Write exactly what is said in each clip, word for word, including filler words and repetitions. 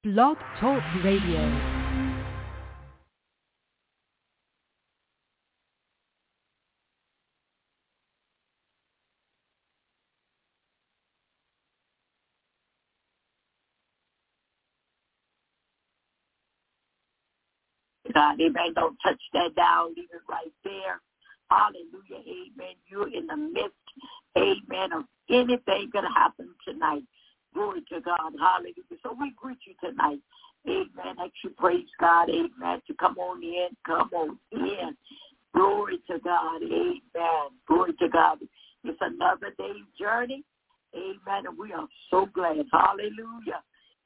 Blog Talk Radio. God, amen. Don't touch that down. Leave it right there. Hallelujah, amen. You're in the midst, amen, of anything going to happen tonight. Glory to God. Hallelujah. So we greet you tonight. Amen. That you praise God. Amen. To come on in. Come on in. Glory to God. Amen. Glory to God. It's another day's journey. Amen. And we are so glad. Hallelujah.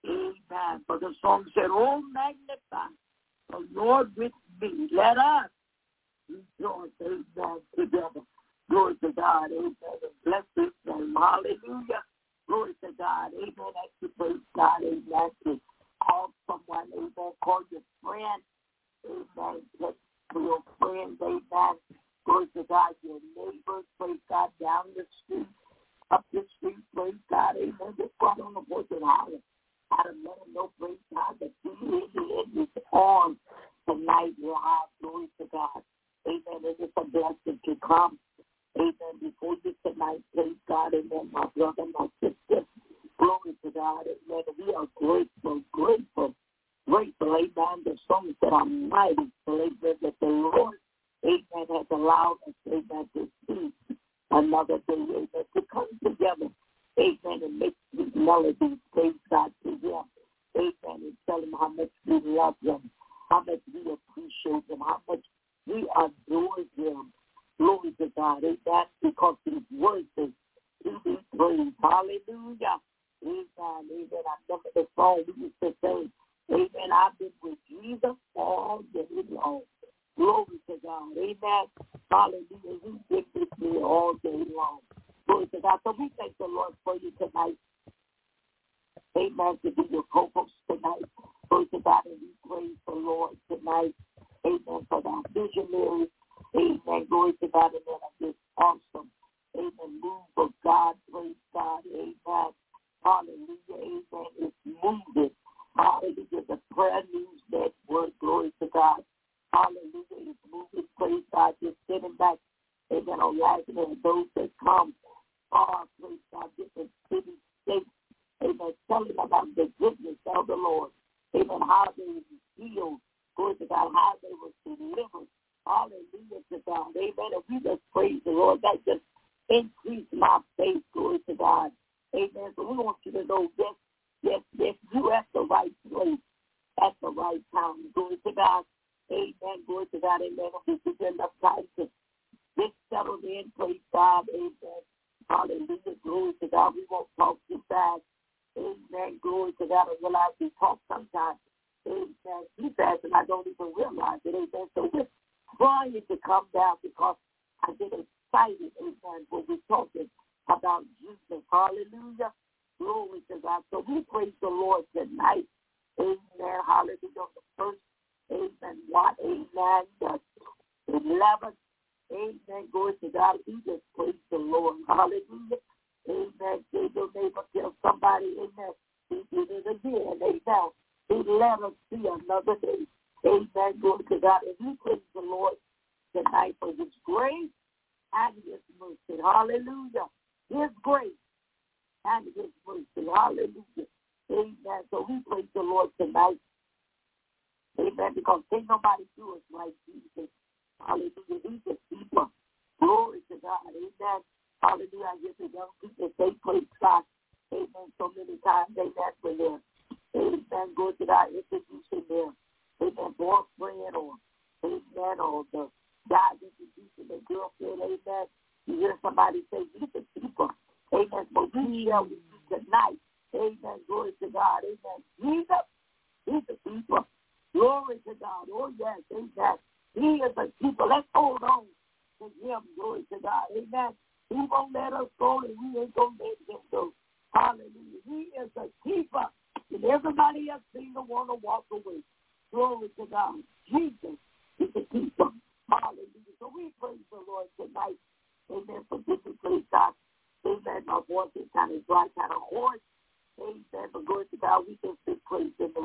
Amen. For the song said, oh, magnify the Lord with me. Let us rejoice, amen, together. Glory to God, amen. And bless his name. Hallelujah. Glory to God, amen. As you praise God, amen. To call someone, amen. Call your friend, amen. Let your friends, amen. Glory to God, your neighbors, praise God, down the street, up the street, praise God, amen. Just go on the voice and holler. I don't let them know, praise God, that you is on tonight, live. Glory to God. Amen. It is a blessing to come. Amen. Before you tonight, praise God. Amen. My brother, my sister. Glory to God. Amen. We are grateful, grateful, grateful. Amen. The song that I'm mighty. Amen. That the Lord, amen, has allowed us, amen, to see another day. Amen. To come together. Amen. And make these melodies, praise God, to him. Amen. And tell him how much we love him, how much we appreciate him, how much we adore him. Glory to God. Amen. Because he's worthy to be praised. Hallelujah. Amen. Amen. I remember the song we used to say, amen, I've been with Jesus all day long. Glory to God. Amen. Hallelujah. He's been with me all day long. Glory to God. So we thank the Lord for you tonight. Amen. To be your co-host tonight. Glory to God. And we praise the Lord tonight. Amen. For that visionary. Amen. Glory to God. And then this awesome. Amen. Move of God. Praise God. Amen. Hallelujah. Amen. It's moving. Hallelujah. The prayer news network. Glory to God. Hallelujah. It's moving. Praise God. Just sitting back. Amen. On laughing at those that come. Oh, praise God. Different cities, states. Amen. Telling about the goodness of the Lord. Amen. How they were healed. Glory to God. How they were delivered. Hallelujah to God. Amen. If we just praise the Lord, that just increased my faith. Glory to God. Amen. So we want you to know, yes, yes, yes, you're at the right place at the right time. Glory to God. Amen. Glory to God. Amen. If we give enough time to get settled in, praise God. Amen. Hallelujah. Glory to God. We won't talk too fast. Amen. Glory to God. I realize we talk sometimes. Amen. Too fast and I don't even realize it. Amen. So we're trying to come down because I get excited. Amen. When we're talking about Jesus. Hallelujah. Glory to God. So we praise the Lord tonight. Amen. Hallelujah. On the first. Amen. What? Amen. The eleventh. Amen. Glory to God. We just praise the Lord. Hallelujah. Amen. Say your neighbor, tell somebody, amen. He did it again. Amen. He let us see another day. Amen. Glory to God. And we praise the Lord tonight for his grace and his mercy. Hallelujah. His grace and his mercy. Hallelujah. Amen. So we praise the Lord tonight. Amen. Because ain't nobody do us like Jesus. Hallelujah. He's a keeper. Glory to God. Amen. Hallelujah. I hear the young people say, praise God. Amen. So many times, amen, for them. Amen. Glory to God. Introducing their, amen, boyfriend or, amen, or the guy introducing their girlfriend. Amen. You hear somebody say, he's a keeper. Amen. So we share with you tonight. Amen. Glory to God. Amen. Jesus, he's a keeper. Glory to God. Oh, yes. Amen. He is a keeper. Let's hold on to him. Glory to God. Amen. He won't let us go, and we ain't going to let him go. Hallelujah. He is a keeper, and everybody else seems to want to walk away. Glory to God. Jesus is a keeper. Hallelujah. So we praise the Lord tonight. Amen. For this is praise God. Amen. My voice is kind of dry, kind of hoarse. Amen. But glory to God, we can still praise in the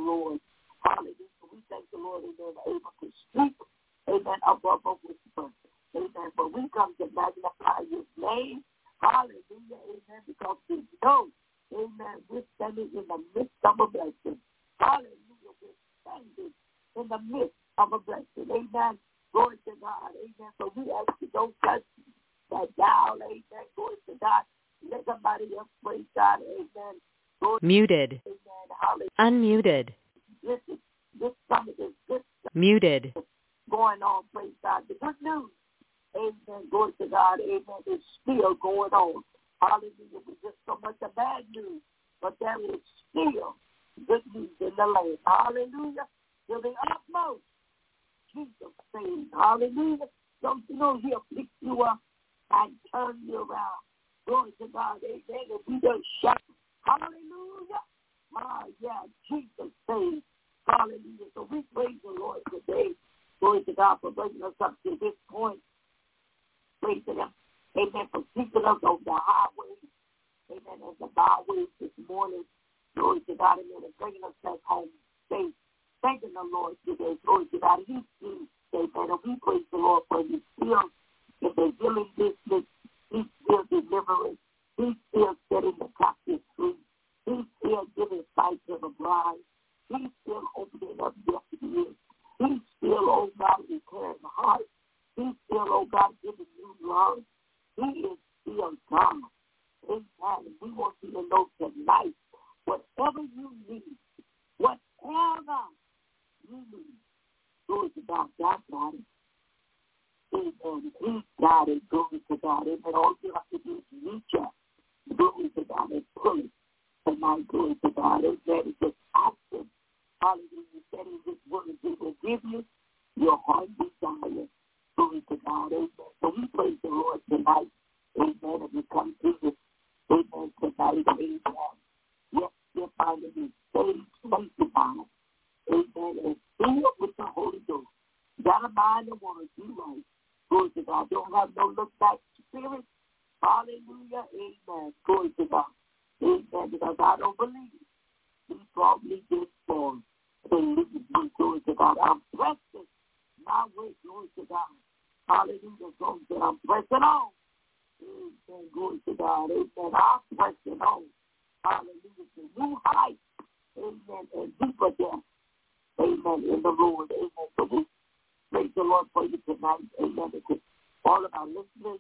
Lord. Hallelujah. We thank the Lord, amen, able to speak, amen, above a whisper. Amen. But we come to magnify his name. Hallelujah. Amen. Because we know, amen, we're standing in the midst of a blessing. Hallelujah. We're standing in the midst of a blessing. Amen. Glory to God. Amen. So we ask you, don't touch that dial. Amen. Glory to God. Let somebody else praise God. Amen. Glory. Muted. Amen. Hallelujah. Unmuted. This is this summit is this Muted. going on. Praise God. The good news. Amen. Glory to God. Amen. It's still going on. Hallelujah. There's just so much of bad news, but there is still good news in the land. Hallelujah. To the utmost. Jesus saves. Hallelujah. Don't you know he'll pick you up and turn you around. Glory to God. Amen. If we don't shout, hallelujah. Ah, yeah, Jesus saves. Hallelujah. So we praise the Lord today. Glory to God for bringing us up to this point. Praise to them. Amen. For keeping us on the highways. Amen. And the byways this morning. Glory to God. Amen. And bringing us back home safe. Thanking the Lord today. Glory to God. He's still, amen. And we praise the Lord for his still in the healing business. He's still delivering. He's still setting the captives free. He's still giving sight to the blind. He's still opening up deaf ears. He's still, oh God, repairing the heart. He's still, oh God, giving you love. He is still God. Amen. We want you to know tonight, whatever you need, whatever you need, glory to God, God got it. Amen. He's got it. Glory to God. Amen. All you have to do is reach out. Glory to God and pull it. Tonight, glory to God. Amen. It's just action. Hallelujah. You said in this word, it will give you your heart desire. Glory to God. Amen. So we praise the Lord tonight. Amen. And we come to this. Amen. Tonight. Amen. Yes, we're finding this saved, sanctified. Amen. And filled with the Holy Ghost. Got a mind that want to do right. Glory to God. Don't have no look back spirit. Hallelujah. Amen. Glory to God. Amen. Because I don't believe he brought me this far. Amen. Glory to God. I'm pressing my way. Glory to God. Hallelujah. Glory to God. I'm pressing on. Amen. Glory to God. Amen. I'm pressing on. Hallelujah. To new heights. Amen. And deeper depth. Amen. In the Lord. Amen. So we praise the Lord for you tonight. Amen. To all of our listeners,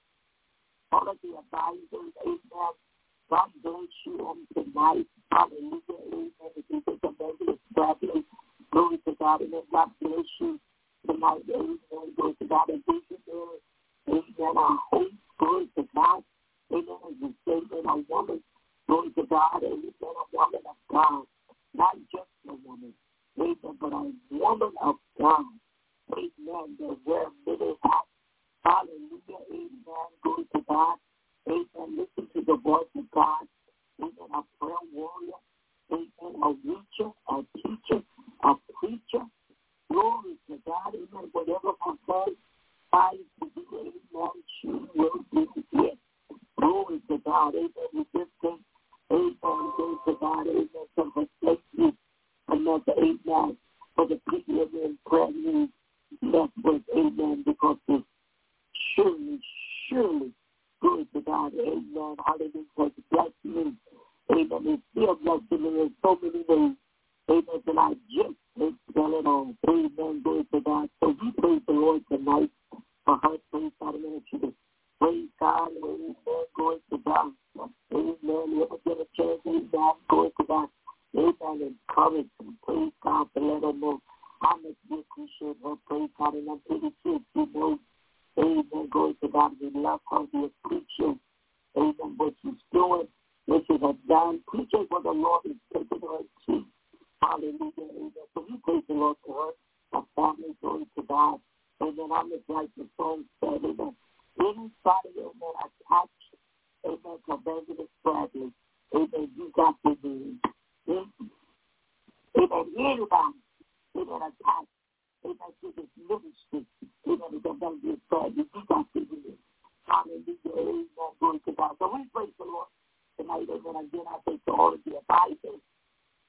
all of the advisors. Amen. God bless you on tonight. Hallelujah. Amen. If you think of Evangelist Bradley, glory to God. Amen. God bless you tonight. Amen. Glory to God. And visionary. Amen. Our hope. Glory to God. Amen. As you say, amen. A woman. Glory to God. Amen. A woman of God. Not just a woman. Amen. But a woman of God. Amen. They wear many hats. Hallelujah. Amen. Glory to God. Amen. Listen to the voice of God. Amen. A prayer warrior. Amen. A reacher, a teacher, a preacher. Glory to God. Amen. Whatever my God finds to do, amen, she will do it. Glory to God. Amen. We just think, amen. Glory to God. Amen. To reflect you. Another amen. For the people of the prayer news network. Amen. Because it's surely, surely. Glory to God. Amen. Hallelujah. Has blessed me. Amen. It's still blessing me in so many ways. Amen. That I just can't tell it all. Amen. Glory to God. So we praise the Lord tonight for her. Praise God. Amen. To praise God. Amen. Glory to God. Amen. You ever get a chance? Amen. Glory to God. Amen. Encourage and praise God to let her know how much we appreciate her. Praise God. And I'm pretty sure she knows. Amen. Glory to God. We love her. We appreciate, amen, what she's doing, what she has done. Appreciate what the Lord is taking her to. Hallelujah. Amen. So we praise the Lord for her, her family. Glory to God. Amen. I'm just like the song said, amen. Anybody, amen, attached, amen, to Evangelist Bradley, amen, you got to be. Amen. Anybody, amen, attached. Amen. To this ministry. Amen. It's going to be a prayer. You got to do it. Hallelujah. Amen. Glory to God. So we praise the Lord tonight. Amen. Again, I thank to all of the advisors.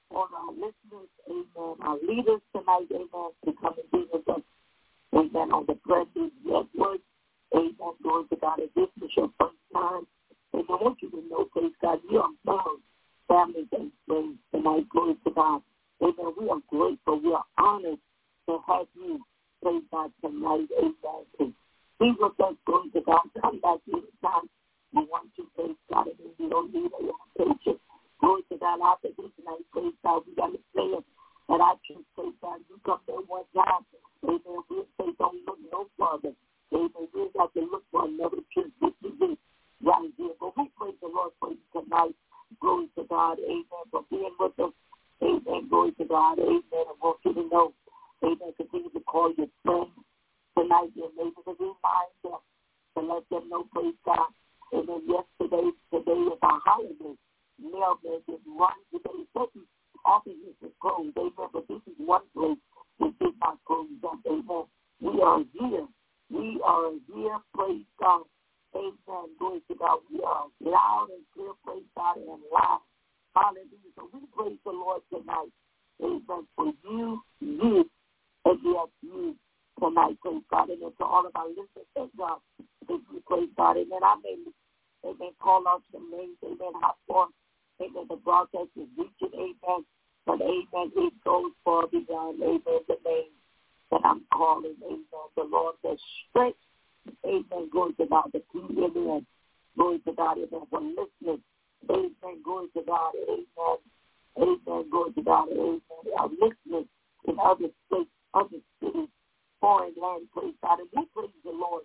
all our listeners, amen, our leaders tonight, amen, to come and be with us, amen, on the Blended Network. Amen. Glory to God. If this is your first time, and I want you to know, praise God, you are found family and friends tonight. Glory to God. Amen. We are grateful. We are honored to have you, praise God, tonight. Amen. To be with us. Glory to God. Come back anytime you want to, praise God, and you don't need a invitation. Glory to God. After this night, praise God, we got to say it. And I just praise God, you come there one time. Amen. We'll say, don't look no further. Amen. We got to look for another truth. This is it right here. But we praise the Lord for you tonight. Glory to God. Amen. For being with us. Amen. Glory to God. Amen. I want you to know. Amen. Continue to call your friends tonight. Your neighbors to remind them to let them know. Praise God. Amen. Yesterday, today is our holiday. Mailman is run today. Certain offices is closed. Amen. But this is one place that did not close up. Amen. We are here. We are here, praise God. Amen. Glory to God. We are loud and clear, praise God, and loud. Hallelujah. So we praise the Lord tonight. Amen. For you, you, and yes, you tonight, praise God. And to all of our listeners, thank God. Thank you, praise God. Amen. I may, amen, call out some names. Amen. How far, amen, the broadcast is reaching. Amen. But, amen, it goes far beyond, amen, the name that I'm calling, amen, the Lord that stretched, amen, glory to God, the T V in, glory to God, amen, for listening, amen, glory to God, amen, amen, glory to God, amen, our listeners in other states, other cities, foreign land, praise God, and we praise the Lord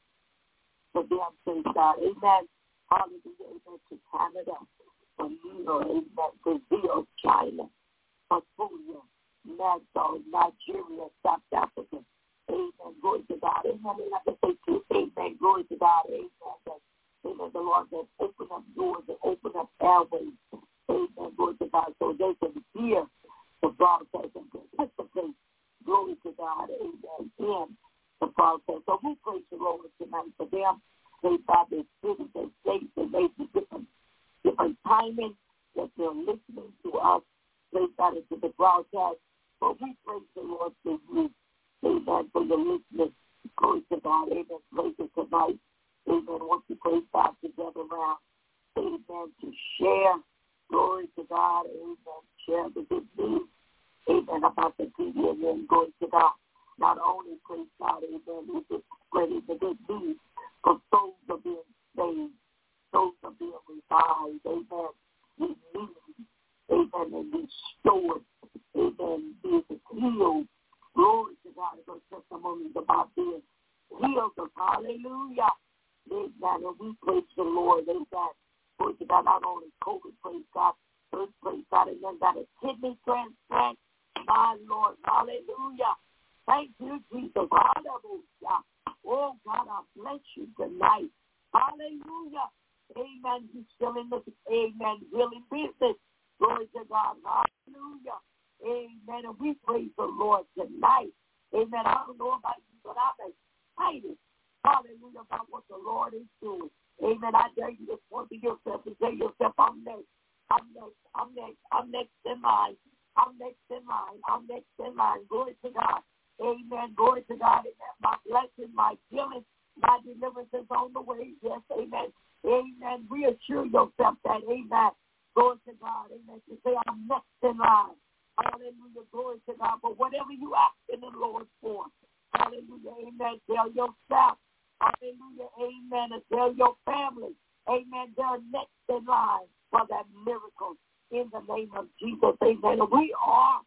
for them, praise God, amen, hallelujah, amen, to Canada, from New York, amen, Brazil, China, Australia, Nassau, Nigeria, South Africa. Amen. Glory to God. Amen. And like I say too, amen. Glory to God. Amen. That, amen. The Lord has opened up doors and opened up airways. Amen. Glory to God. So they can hear the broadcast and participate. Glory to God. Amen. In the broadcast. So we praise the Lord tonight for them. Praise God. Their cities, their states, and maybe different, different timing that they're listening to us. Praise God into the broadcast. But we praise the Lord for you. Amen. For your listeners. Glory to God. Amen. Praise it tonight. Amen. Once you praise God together around. Amen. To share. Glory to God. Amen. Share the good news. Amen. About the T V. Amen. Glory to God. Not only praise God. Amen. We just spreading the good news. But souls are being saved. Souls are being revived. Amen. We need. Amen. And restored. Amen. Being healed. Glory to God. Those testimonies about being healed. Hallelujah. Amen. And we praise the Lord. Amen. Glory to God. Not only COVID, praise God. First, praise God. And then got a kidney transplant. My Lord. Hallelujah. Thank you, Jesus. Hallelujah. Oh, God, I bless you tonight. Hallelujah. Amen. He's still in the, amen, healing business. Glory to God. Hallelujah. Amen. And we praise the Lord tonight. Amen. I don't know about you, but I'm excited. Hallelujah. About what the Lord is doing. Amen. I dare you to point to yourself and tell yourself, I'm next. I'm next. I'm next. I'm next in line. I'm next in line. I'm next in line. Glory to God. Amen. Glory to God. Amen. My blessing, my healing, my deliverance is on the way. Yes. Amen. Amen. Reassure yourself that. Amen. Glory to God. Amen. To say, I'm next in line. Hallelujah. Glory to God. But whatever you ask in the Lord for, hallelujah. Amen. Tell yourself. Hallelujah. Amen. And tell your family. Amen. They're next in line for that miracle in the name of Jesus. Amen. And we are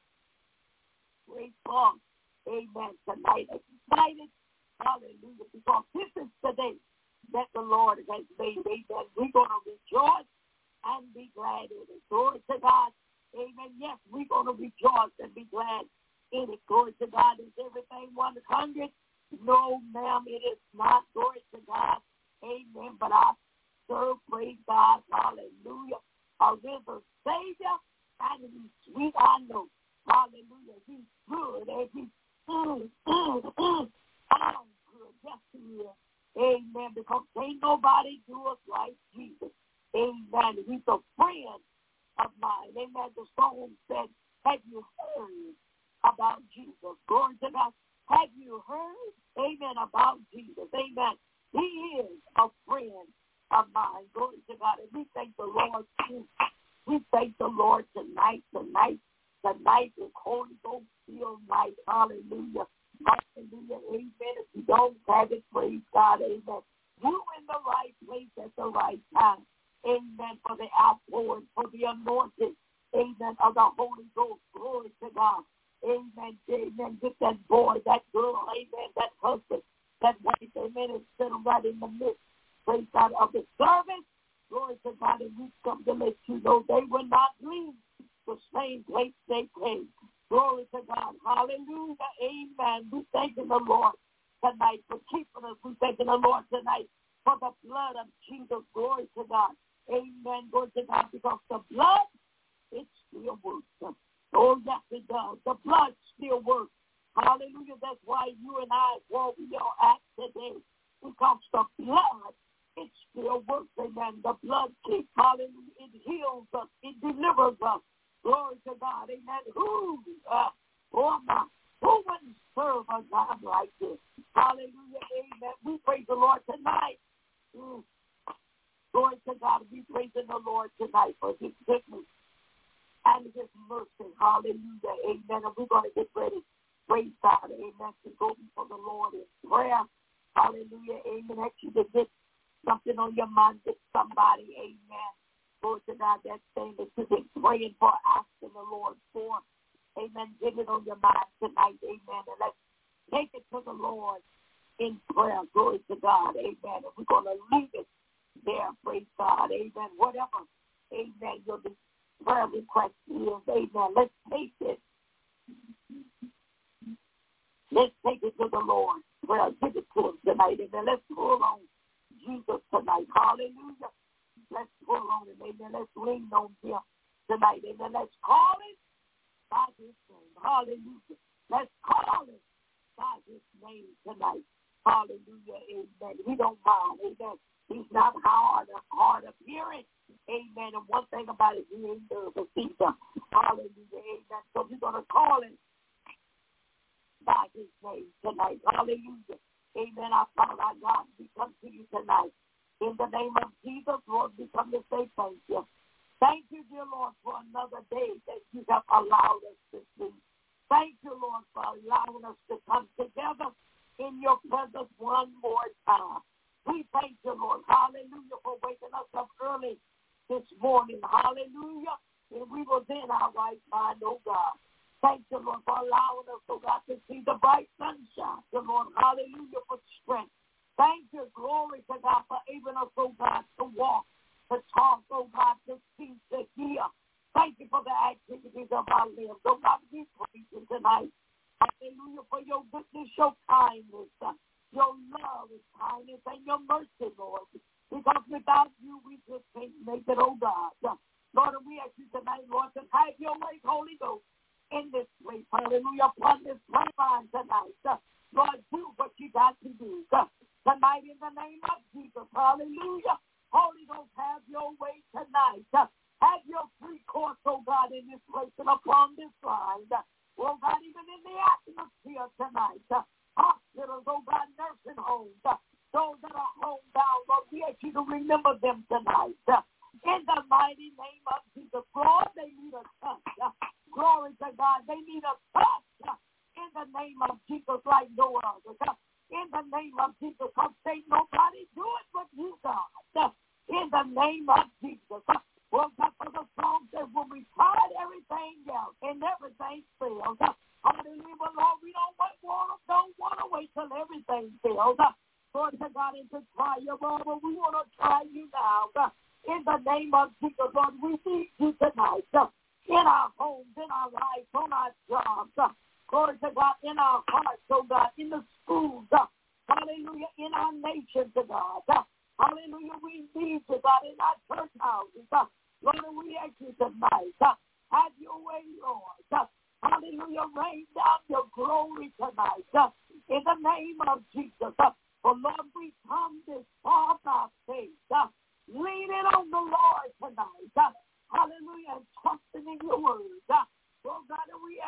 grateful. Amen. Tonight, excited. Hallelujah. Because this is the day that the Lord has made. Amen. We're going to rejoice and be glad in it. Glory to God. Amen. Yes, we're going to rejoice and be glad in it. Glory to God. Is everything one hundred? No, ma'am, it is not. Glory to God. Amen. But I serve, praise God. Hallelujah. A risen Savior, and he's sweet, I know. Hallelujah. He's good. And he's mm, mm, mm. I'm good. Yes, he is. Amen. Because ain't nobody do us like Jesus. Amen. He's a friend of mine. Amen. The song said, have you heard about Jesus? Glory to God. Have you heard, amen, about Jesus? Amen. He is a friend of mine. Glory to God. And we thank the Lord too. We thank the Lord tonight. Tonight, tonight is Holy Ghost filled night. Hallelujah. Hallelujah. Amen. If you don't have it, praise God. Amen. You in the right place at the right time. Amen. For the outpouring, for the anointing. Amen. Of the Holy Ghost. Glory to God. Amen. Amen. Get that boy, that girl. Amen. That husband, that wife. Amen. And sit them right in the midst. Praise God of the service. Glory to God. And we come to let you know they will not leave the same place they came. Glory to God. Hallelujah. Amen. We thanking the Lord tonight for keeping us. We thanking the Lord tonight for the blood of Jesus. Glory to God. Amen. Glory to God. Because the blood, it still works. Oh, yes, it does. The blood still works. Hallelujah. That's why you and I, where we are at today, because the blood, it still works. Amen. The blood keeps, hallelujah, it heals us. It delivers us. Glory to God. Amen. Who, uh, oh my, who wouldn't serve a God like this? Hallelujah. Amen. We praise the Lord tonight. Mm. Glory to God. We praise the Lord tonight for his goodness and his mercy. Hallelujah. Amen. And we're going to get ready. Praise God. Amen. To go before the Lord in prayer. Hallelujah. Amen. Actually, to get something on your mind, get somebody. Amen. Lord to God, that thing that you've been praying for, asking the Lord for. Amen. Get it on your mind tonight. Amen. And let's take it to the Lord in prayer. Glory to God. Amen. And we're going to leave it there. Praise God. Amen. Whatever. Amen. Your prayer request is. Amen. Let's take it. Let's take it to the Lord. Well, give it to him tonight. Amen. Let's pull on Jesus tonight. Hallelujah. Let's pull on him. Amen. Let's lean on him tonight. Amen. Let's call it by his name. Hallelujah. Let's call it by his name tonight. Hallelujah. Amen. He don't mind. Amen. He's not hard, hard of hearing. Amen. And one thing about it, he ain't nervous either. Hallelujah. Amen. So we're going to call him by his name tonight. Hallelujah. Amen. Our Father, our God, we come to you tonight. In the name of Jesus, Lord, we come to say thank you. Thank you, dear Lord, for another day that you have allowed us to see. Thank you, Lord, for allowing us to come together in your presence one more time. We thank you, Lord, hallelujah, for waking us up early this morning. Hallelujah. And we was in our right mind, oh God. Thank you, Lord, for allowing us, oh God, to see the bright sunshine. The Lord, hallelujah, for strength. Thank you, glory to God, for enabling us, oh God, to walk, to talk, oh God, to see, to hear. Thank you for the activities of our lives. Oh God, we praise you tonight. Hallelujah, for your goodness, your kindness, uh, your love and kindness, and your mercy, Lord. Because without you, we just can't make it, oh God. Uh, Lord, we ask you tonight, Lord, to have your way, Holy Ghost, in this place. Hallelujah, upon this prayer line tonight. Uh, Lord, do what you got to do. Uh, Tonight in the name of Jesus, hallelujah. Holy Ghost, have your way tonight. Uh, have your free course, oh God, in this place and upon this line. Uh, oh God, even in the atmosphere tonight. Uh, hospitals, oh God, nursing homes. Uh, those that are homebound, Lord, we ask you to remember them tonight. Uh, in the mighty name of Jesus, Lord, they need a touch. Uh, glory to God, they need a touch. Uh, in the name of Jesus, like no other. Uh, In the name of Jesus, because ain't nobody do it but you, God. In the name of Jesus. Well, God, for the song says, when we tried everything else and everything fails. Hallelujah. But Lord, we don't want, don't want to wait till everything fails. Lord, to God, and to try you, Lord, but we want to try you now. In the name of Jesus, Lord, we need you tonight. In our homes, in our lives, on our jobs. Glory to God, in our hearts, oh God, in the schools, uh, hallelujah, in our nation, to God. Uh, hallelujah, we need to God in our church houses. Uh, Lord, we ask you tonight, uh, have your way, Lord. Uh, hallelujah, rain down your glory tonight. Uh, in the name of Jesus. Uh, for Lord, we come this far by faith, uh, leaning on the Lord tonight. Uh, hallelujah,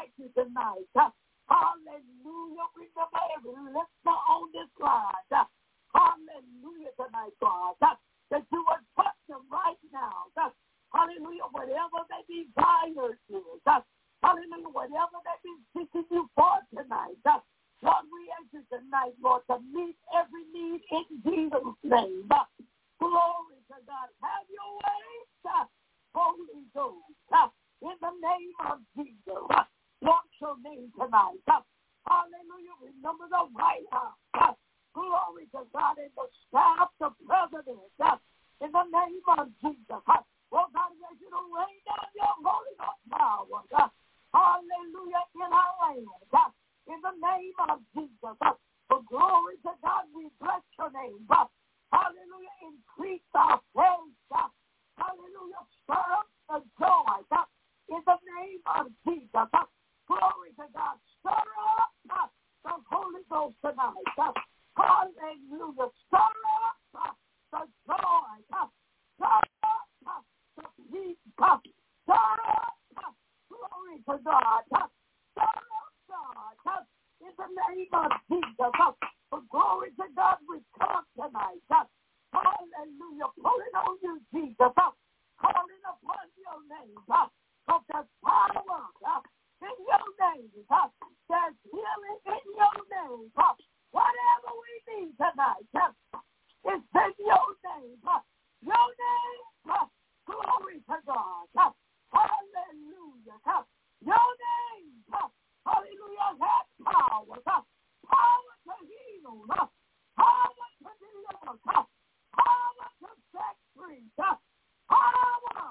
ask you tonight, uh, hallelujah, remember every listener on this line, uh, hallelujah tonight, God, uh, that you would touch them right now, uh, hallelujah, whatever they desire is, uh, hallelujah, whatever they be seeking you for tonight, uh, Lord, we ask you tonight, Lord, to meet every need in Jesus' name. Uh, glory to God. Have your way, uh, Holy Ghost, uh, in the name of Jesus. Uh, Lord, your name tonight. Uh, hallelujah. Remember the White House. Uh, glory to God in the staff, the president, uh, in the name of Jesus. Uh, oh, God, we ask you to rain down your Holy Ghost power. Uh, hallelujah, in our land. Uh, in the name of Jesus. Uh, for glory to God, we bless your name. Uh, hallelujah, increase our faith. Uh, hallelujah, stir up the joy. Uh, in the name of Jesus. Uh, glory to God, stir up uh, the Holy Ghost tonight. Uh, hallelujah, stir up uh, the joy. Uh, stir up uh, the peace. Uh, stir up uh, glory to God. Uh, stir up God, in the name of Jesus, for glory to God, we come tonight. Hallelujah, pulling on you, Jesus, calling upon your name, of the power in your name. There's healing in your name. Whatever we need tonight, it's in your name. Your name, glory to God. Hallelujah. Your name, hallelujah, has power, power to heal, power to deliver, power to set free, power,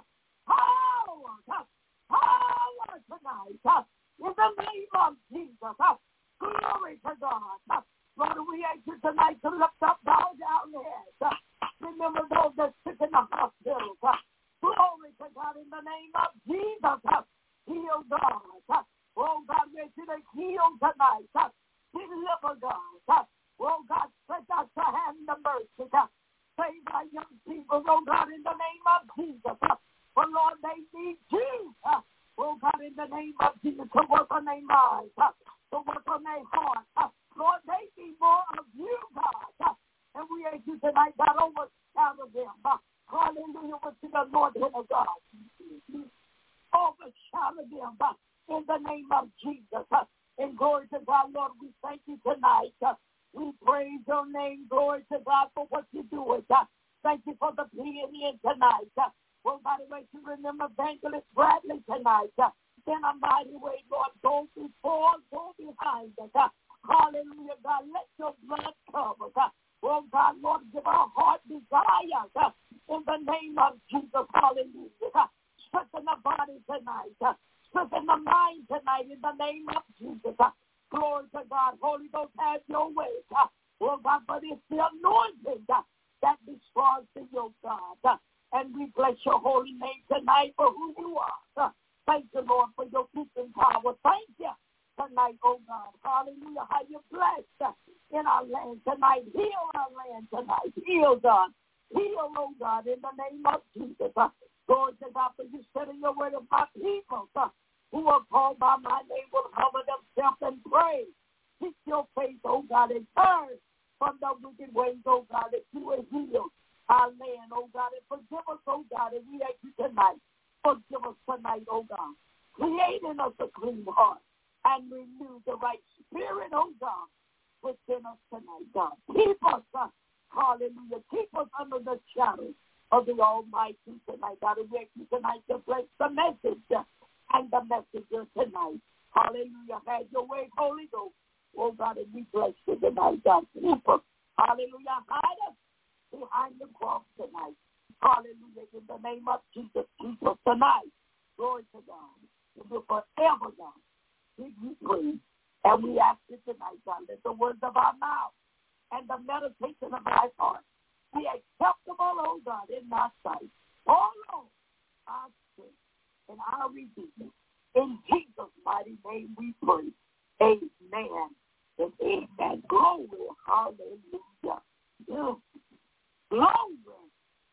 power, power tonight, in the name of Jesus. Glory to God. Lord, we ask you tonight to lift up, bow down heads. Remember those that sick in the hospitals. Glory to God in the name of Jesus. Heal God. Oh, God, we ask you to heal tonight. Deliver God. Oh, God, stretch out your hand of mercy. Save our young people, oh, God, in the name of Jesus. For, Lord, they need you. Oh, God, in the name of Jesus, to work on their minds, to work on their hearts. Lord, they need more of you, God. And we ask you tonight, God, overshadow them. Hallelujah, with the anointing of God. Overshadow them in the name of Jesus. And glory to God, Lord, we thank you tonight. We praise your name, glory to God, for what you're doing. Thank you for the being tonight. Well, by the way, to remember Evangelist Bradley tonight. In a mighty way, Lord, go before, go behind us. Hallelujah, God, let your blood cover. Oh, God, Lord, give our heart desires in the name of Jesus. Hallelujah. Strengthen the body tonight. Strengthen the mind tonight in the name of Jesus. Glory to God. Holy Ghost, have your way. Oh, God, but it's the anointing that destroys the yoke, God. And we bless your holy name tonight for who you are. Thank you, Lord, for your keeping power. Thank you tonight, oh God. Hallelujah. How you blessed in our land tonight. Heal our land tonight. Heal, God. Heal, oh God, in the name of Jesus. Lord to God, for you said in your word of my people who are called by my name will humble themselves and pray. Seek your face, oh God, and turn from the wicked ways, oh God, that you will heal our land, oh God, and forgive us, oh God, and we ask you tonight. Forgive us tonight, oh God. Create in us a clean heart and renew the right spirit, oh God, within us tonight, God. Keep us, uh, hallelujah, keep us under the shadow of the Almighty tonight, God. And we ask you tonight to bless the message uh, and the messenger tonight. Hallelujah. Have your way, Holy Ghost. Oh God, and we bless you tonight, God. Keep us. Hallelujah. Hide us behind the cross tonight. Hallelujah. In the name of Jesus, keep us tonight. Glory to God. And we'll forever, God, give you praise. And we ask you tonight, God, that the words of our mouth and the meditation of our heart be acceptable, oh God, in thy sight. Oh Lord, our strength and our redeemer. In Jesus' mighty name we pray. Amen and amen. Glory, hallelujah. Glory,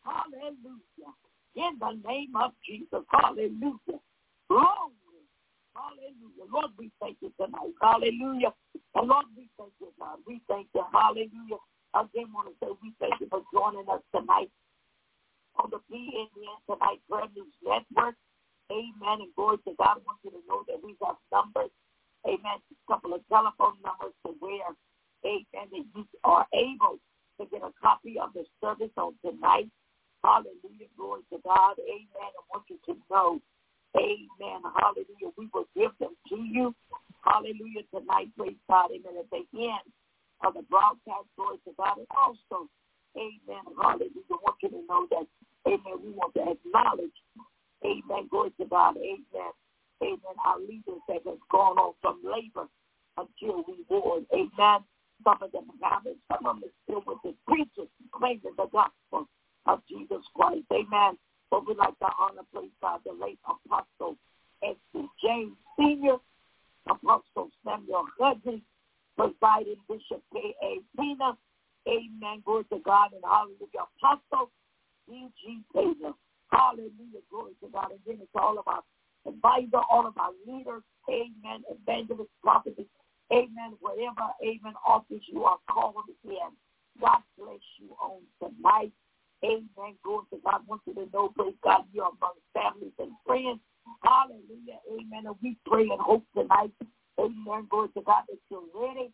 hallelujah. In the name of Jesus, hallelujah. Glory, Hallelujah. Lord, we thank you tonight. Hallelujah. And Lord, we thank you, God. We thank you. Hallelujah. Again, want to say we thank you for joining us tonight on the P N N Tonight Prayer News Network. Amen. And glory to God. I want you to know that we have numbers. Amen. A couple of telephone numbers to where, amen, that you are able to get a copy of the service on tonight. Hallelujah. Glory to God. Amen. I want you to know, amen. Hallelujah. We will give them to you. Hallelujah. Tonight, praise God. Amen. At the end of the broadcast, glory to God. And also, amen. Hallelujah. I want you to know that, amen, we want to acknowledge, amen. Glory to God. Amen. Amen. Our leaders that have gone on from labor until reward. Amen. Some of them have it. Some of them are still with the preachers claiming the gospel of Jesus Christ. Amen. But we'd like to honor, praise God, the late Apostle S C James Senior, Apostle Samuel Hudgens, presiding Bishop K A Pena. Amen. Glory to God and hallelujah. Apostle D G Taylor. Hallelujah. Glory to God. Again, it's all of our advisor, all of our leaders. Amen. Evangelists, prophets. Amen. Whatever, amen, office you are called in. God bless you on tonight. Amen. Glory to God. I want you to know, praise God, you are among families and friends. Hallelujah. Amen. And we pray and hope tonight. Amen. Glory to God that you're ready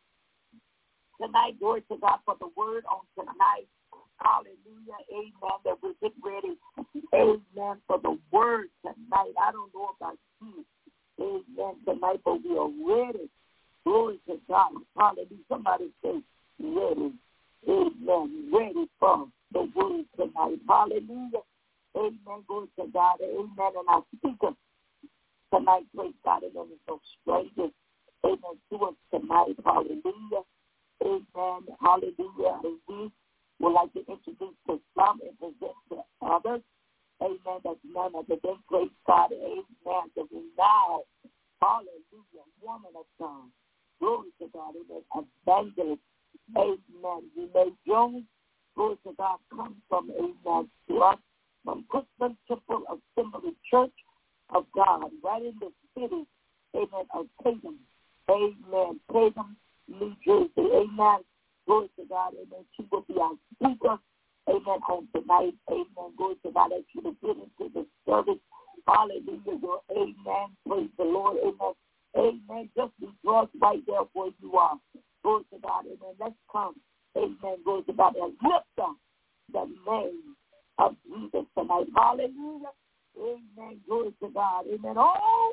tonight. Glory to God for the word on tonight. Hallelujah. Amen. That we get ready. Amen. For the word tonight. I don't know about you. Amen. Tonight, but we are ready. Glory to God. Hallelujah. Somebody say ready. Amen. Ready for the word tonight. Hallelujah. Amen. Glory to God. Amen. And our speaker tonight, praise God, and there is no stranger. Amen. To us tonight. Hallelujah. Amen. Hallelujah. And we would like to introduce to some and present to others. Amen. That's none other than praise God. Amen. The renowned, hallelujah, woman of God. Glory to God. Amen. Evangelist. Amen. Renee Jones. Glory to God. Comes from, amen, to us from Christian Temple Assembly Church of God, right in the city, amen, of Tatum. Amen. Tatum, New Jersey. Amen. Glory to God. Amen. She will be our speaker. Amen. On tonight. Amen. Glory to God. As you get into the service. Hallelujah. Your amen. Praise the Lord. Amen. Amen. Just be drugged right there where you are. Glory to God. Amen. Let's come. Amen. Glory to God. And lift up the name of Jesus tonight. Hallelujah. Amen. Glory to God. Amen. Oh,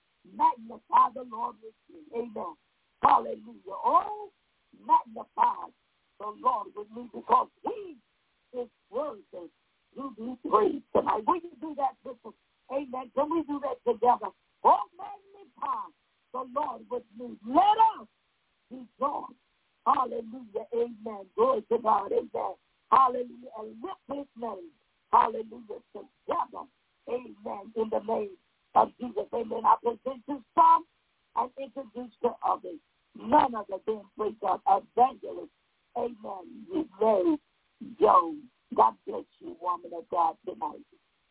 magnify the Lord with me. Amen. Hallelujah. Oh, magnify the Lord with me because he is worthy to be praised tonight. We can do that with us. Amen. Can we do that together? Oh, magnify the Lord with me. Let us be joined. Hallelujah. Amen. Glory to God. Amen. Hallelujah. And lift his name. Hallelujah. Together. Amen. In the name of Jesus. Amen. I present to some and introduce to others. None other than praise God. Evangelist. Amen. Renee Jones. God bless you, woman of God, tonight.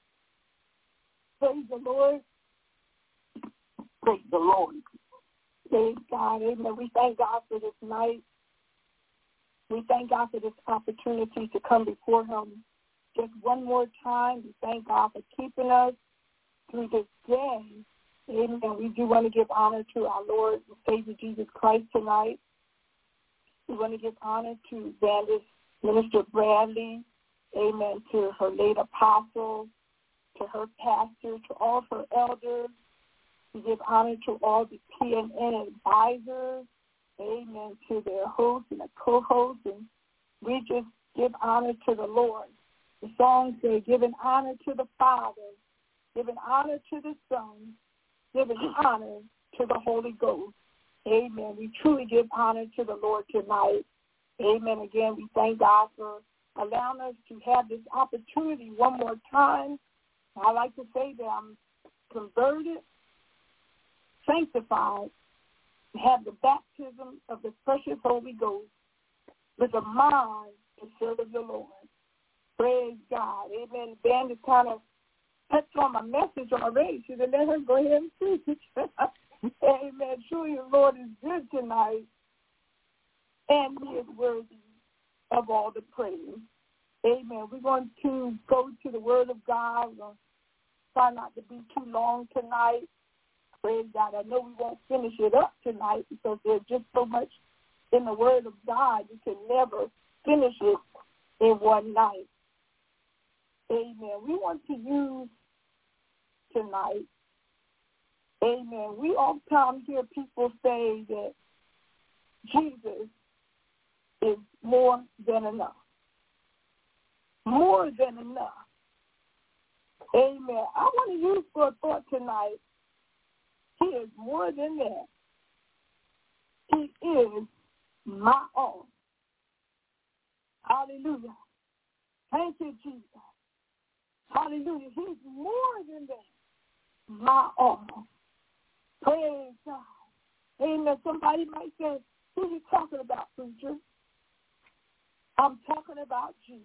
Praise the Lord. Praise the Lord. Praise God. Amen. We thank God for this night. We thank God for this opportunity to come before him just one more time. We thank God for keeping us through this day. Amen. We do want to give honor to our Lord and Savior Jesus Christ tonight. We want to give honor to Evangelist Minister Bradley. Amen. To her late apostle, to her pastor, to all of her elders. We give honor to all the P N N advisors. Amen. To their hosts and the co-hosts. And we just give honor to the Lord. The song says, giving honor to the Father, giving honor to the Son, giving honor to the Holy Ghost. Amen. We truly give honor to the Lord tonight. Amen. Again, we thank God for allowing us to have this opportunity one more time. I like to say that I'm converted, sanctified, have the baptism of the precious Holy Ghost with a mind to serve the Lord. Praise God. Amen. The band is kind of That's on my message already. She said, let her go ahead and preach. Amen. Truly, the Lord is good tonight, and he is worthy of all the praise. Amen. We're going to go to the Word of God. We're going to try not to be too long tonight. Praise God. I know we won't finish it up tonight because there's just so much in the Word of God. You can never finish it in one night. Amen. We want to use tonight, amen, we oftentimes hear people say that Jesus is more than enough. More than enough. Amen. I want to use for a thought tonight, he is more than that. He is my all. Hallelujah. Thank you, Jesus. Hallelujah. He's more than that. My all. Praise God. Amen. Somebody might say, who are you talking about, preacher? I'm talking about Jesus.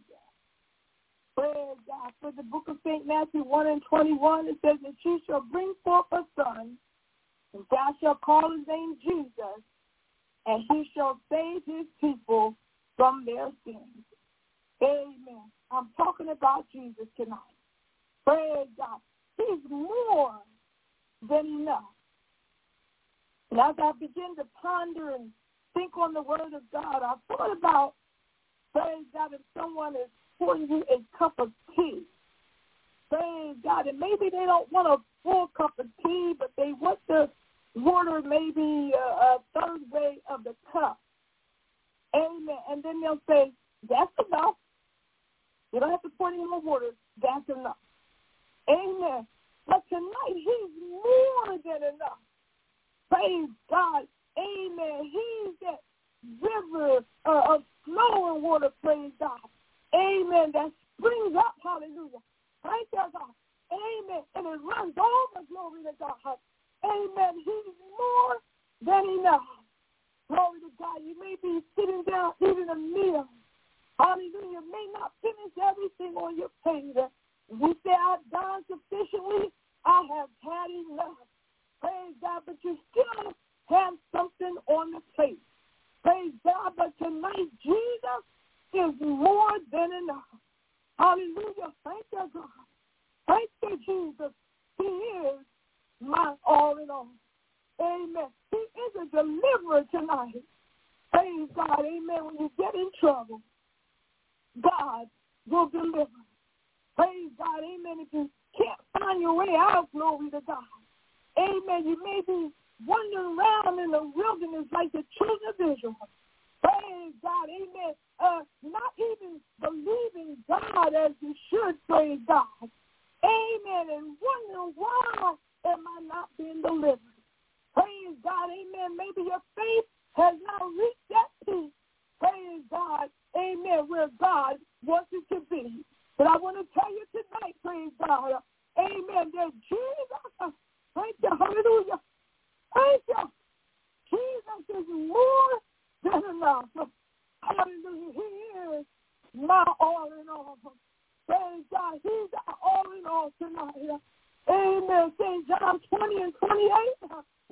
Praise God. For the book of Saint Matthew one and twenty-one, it says that she shall bring forth a son, and thou shalt call his name Jesus, and he shall save his people from their sins. Amen. I'm talking about Jesus tonight. Praise God. He's more than enough. And as I begin to ponder and think on the Word of God, I thought about, praise God, if someone is pouring you a cup of tea, praise God, and maybe they don't want a full cup of tea, but they want the water maybe a, a third way of the cup. Amen. And then they'll say, that's enough. You don't have to pour any more water. That's enough. Amen. But tonight, he's more than enough. Praise God. Amen. He's that river uh, of flowing water, praise God. Amen. That springs up, hallelujah. Thank you, God. Amen. And it runs over, glory to God. Amen. He's more than enough. Glory to God. You may be sitting down eating a meal. Hallelujah. You may not finish everything on your plate. You say, I've done sufficiently. I have had enough. Praise God. But you still have something on the plate. Praise God. But tonight, Jesus is more than enough. Hallelujah. Thank you, God. Thank you, Jesus. He is my all in all. Amen. He is a deliverer tonight. Praise God. Amen. When you get in trouble, God will deliver. Praise God. Amen. If you can't find your way out, glory to God. Amen. You may be wandering around in the wilderness like the children of Israel. Praise God. Amen. Uh, not even believing God as you should, praise God. Amen. And wondering, why am I not being delivered? Praise God. Amen. Maybe your faith has not reached that peak. Praise God. Amen. Where God wants it to be. But I want to tell you tonight, praise God. Amen. That Jesus, thank you. Hallelujah. Thank you. Jesus is more than enough. Hallelujah. He is my all in all. Praise God. He's our all in all tonight. Amen. Saint John twenty and twenty-eight.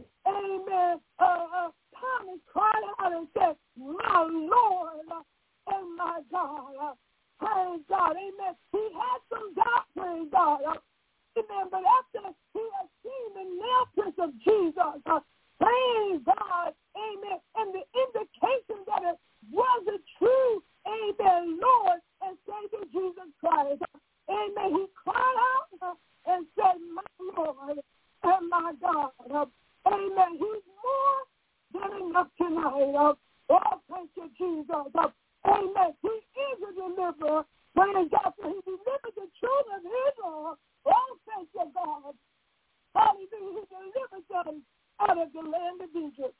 Amen. Uh, uh, Thomas cried out and said, my Lord and my God. Praise God. Amen. He had some doubt, praise God. Amen. But after he had seen the nail prints of Jesus, uh, praise God. Amen. And the indication that it was a true, amen, Lord and Savior Jesus Christ. Amen. He cried out and said, my Lord and my God. Amen. He's more than enough tonight. Oh, thank you, Jesus. Amen. He is a deliverer. Praise God. For he delivered the children of Israel. Oh, thank you, God. Hallelujah. He delivered them out of the land of Egypt.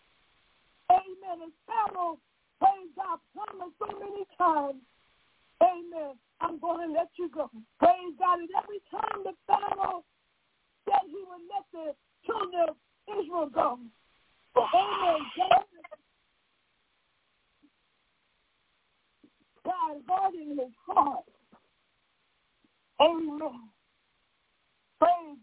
Amen. And Pharaoh, praise God, promised so many times. Amen. I'm going to let you go. Praise God. And every time the Pharaoh said he would let the children of Israel go. Amen. God hardened his heart. Amen.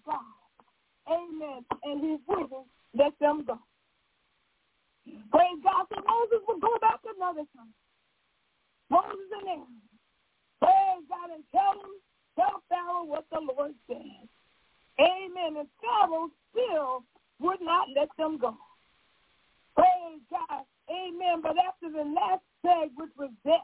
God. Amen. And he wouldn't let them go. Praise God. So Moses would go back another time. Moses and Aaron. Praise God and tell him, tell Pharaoh what the Lord said. Amen. And Pharaoh still would not let them go. Praise God. Amen. But after the last plague, which was death,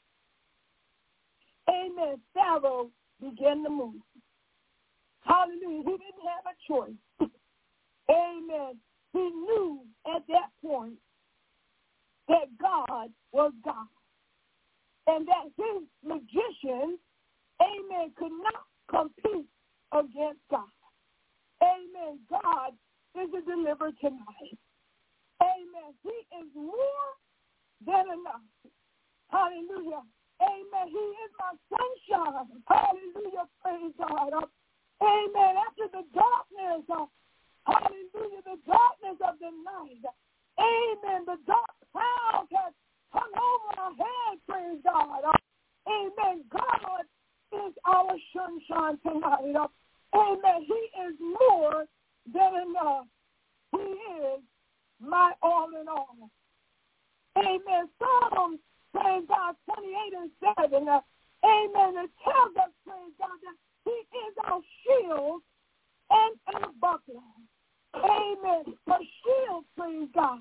amen, Pharaoh began to move. Hallelujah. He didn't have a choice. Amen. He knew at that point that God was God. And that his magicians, amen, could not compete against God. Amen. God is a deliverer tonight. Amen. He is more than enough. Hallelujah. Amen. He is my sunshine. Hallelujah. Praise God. Amen. After the darkness, uh, hallelujah, the darkness of the night. Amen. The dark clouds has hung over our heads. Praise God. Uh, amen. God is our sunshine tonight. Uh, amen. He is more than enough. He is my all in all. Amen. Psalms, praise God, twenty-eight and seven. Uh, amen. It tells us, praise God, that he is our shield and our buckler. Amen. The shield, praise God.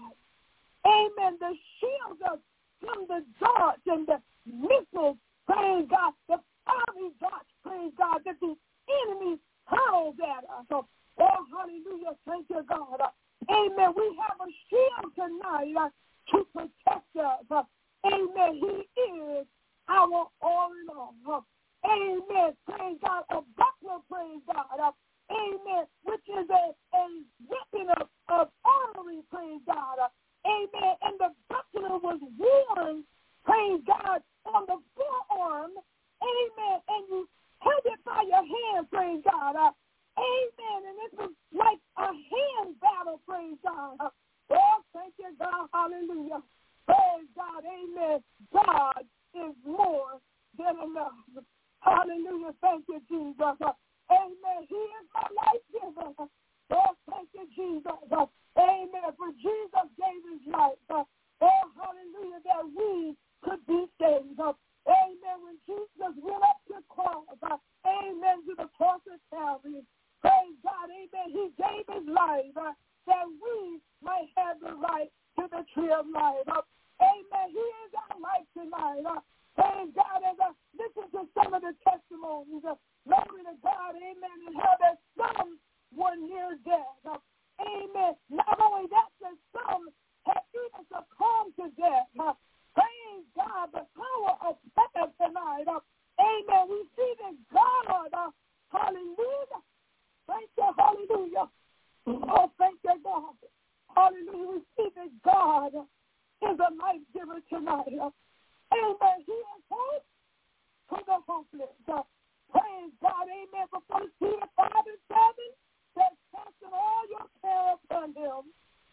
Amen. The shield us from the darts and the missiles, praise God, the fiery darts, praise God, that the enemy hurls at us. Oh, hallelujah. Thank you, God. Amen. We have a shield tonight uh, to protect us. Uh, amen. He is our all in all. Uh, amen. Praise God. A buckler, praise God. Uh, amen. Which is a, a weapon of, of armory, praise God. Uh, amen. And the buckler was worn, praise God, on the forearm. Amen. And you held it by your hand, praise God. Uh, amen. And it was like a hand battle, praise God. Uh, oh, thank you, God. Hallelujah. Praise God. Amen. God is more than enough. Hallelujah. Thank you, Jesus. Uh, amen. He is my life giver. Oh, thank you, Jesus. Uh, amen. For Jesus gave his life. Uh, oh, hallelujah, that we could be saved. Uh, amen. When Jesus went up to the cross, uh, amen, to the cross of Calvary, praise God, amen, he gave his life uh, that we might have the right to the tree of life. Uh, amen. He is our life tonight. Uh, praise God, as I listen to some of the testimonies, uh, glory to God, amen, and how that some were near death. Uh, amen. Not only that, that some have even succumbed to death. Uh, praise God, the power of prayer tonight. Uh, amen. We see that God, uh, hallelujah. Thank you, hallelujah. Oh, thank you, God. Hallelujah. We see that God is a life giver tonight. Uh, amen. He is hope for the hopeless. Uh, praise God. Amen. For First Peter five and seven, that casting all your care upon him,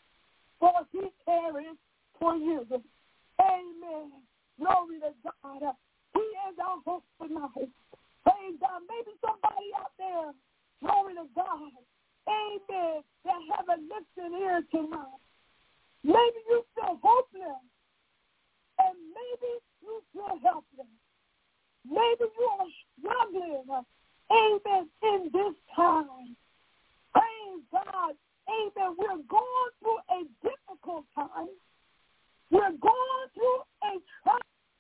for he cares for you. Amen. Glory to God. Uh, he is our hope tonight. Praise God. Maybe somebody out there, glory to God, amen, that have a listening ear tonight. Maybe you feel hopeless, and maybe you feel helpless. Maybe you are struggling, amen, in this time. Praise God, amen. We're going through a difficult time. We're going through a trial.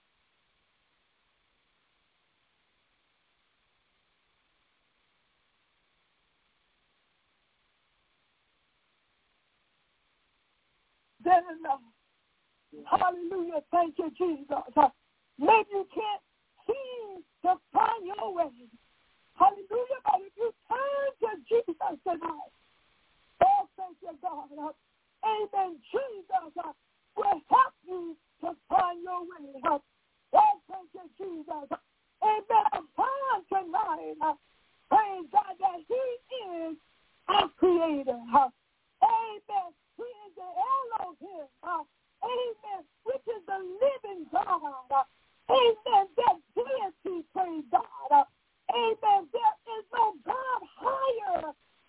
Than enough. Hallelujah. Thank you, Jesus. Uh, maybe you can't seem to find your way. Hallelujah. But if you turn to Jesus tonight, oh, thank you, God. Uh, amen. Jesus uh, will help you to find your way. Uh, oh, thank you, Jesus. Amen. Upon tonight, uh, praise God that he is our creator. Uh, amen. He is the Elohim, uh, amen, which is the living God, uh, amen, that deity, praise God, uh, amen, there is no God higher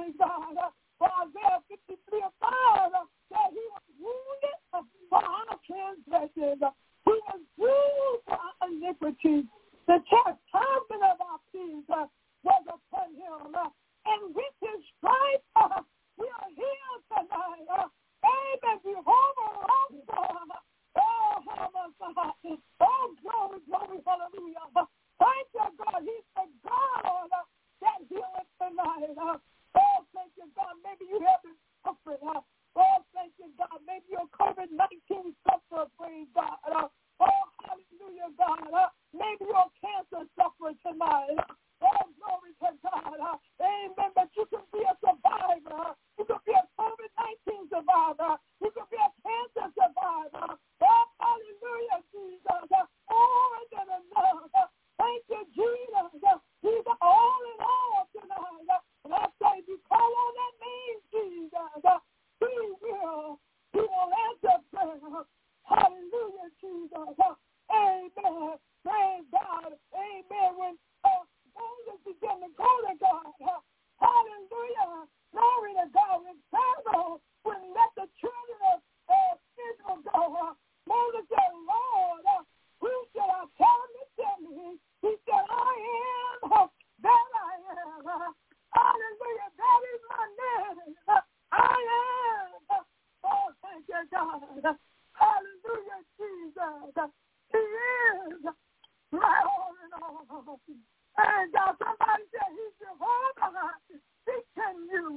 praise God. Uh, for Isaiah fifty-three and five, uh, that he was wounded uh, for our transgressions. Uh, he was bruised for our iniquities. The chastisement of our peace uh, was upon him. Uh, and with his stripes, uh, we are healed tonight. Uh, amen. Jehovah Rapha. Oh, hallelujah. Oh, glory, glory, hallelujah. Thank you, God. He's the God uh, that healeth tonight. Uh, oh, thank you, God. Maybe you have been suffering. Uh, oh, thank you, God. Maybe you're COVID nineteen sufferer, praise God. Uh, oh, hallelujah, God. Uh, maybe you're a cancer sufferer tonight. Uh, oh, glory to God. Uh, amen. But you can be a survivor. Uh, you can be a COVID nineteen survivor. You can be a cancer survivor. Oh, hallelujah, Jesus. Uh, more than enough. Uh, thank you, Jesus. Uh, he's all in all tonight. Uh, and I say, if you call on that name, Jesus, uh, he will. He will answer prayer. Hallelujah, Jesus. Uh, amen. Praise God. Amen. When uh, Moses began to go to God, uh, hallelujah. Glory to God. When Pharaoh would let the children of uh, Israel go, uh, Moses said, Lord, uh, who shall I tell him to send me? He said, I am uh, that I am. Uh, hallelujah. That is my name. Uh, I am. Uh, oh, thank you, God. Uh, hallelujah, Jesus. Uh, he is my all in all. And God, somebody said he's Jehovah. He can you.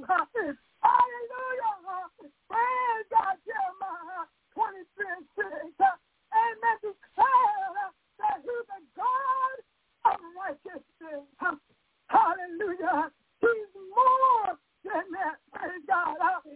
Hallelujah. Praise God, Jeremiah twenty-three and six. Amen. Declare that he's the God of righteousness. Hallelujah. He's more than that. Praise God.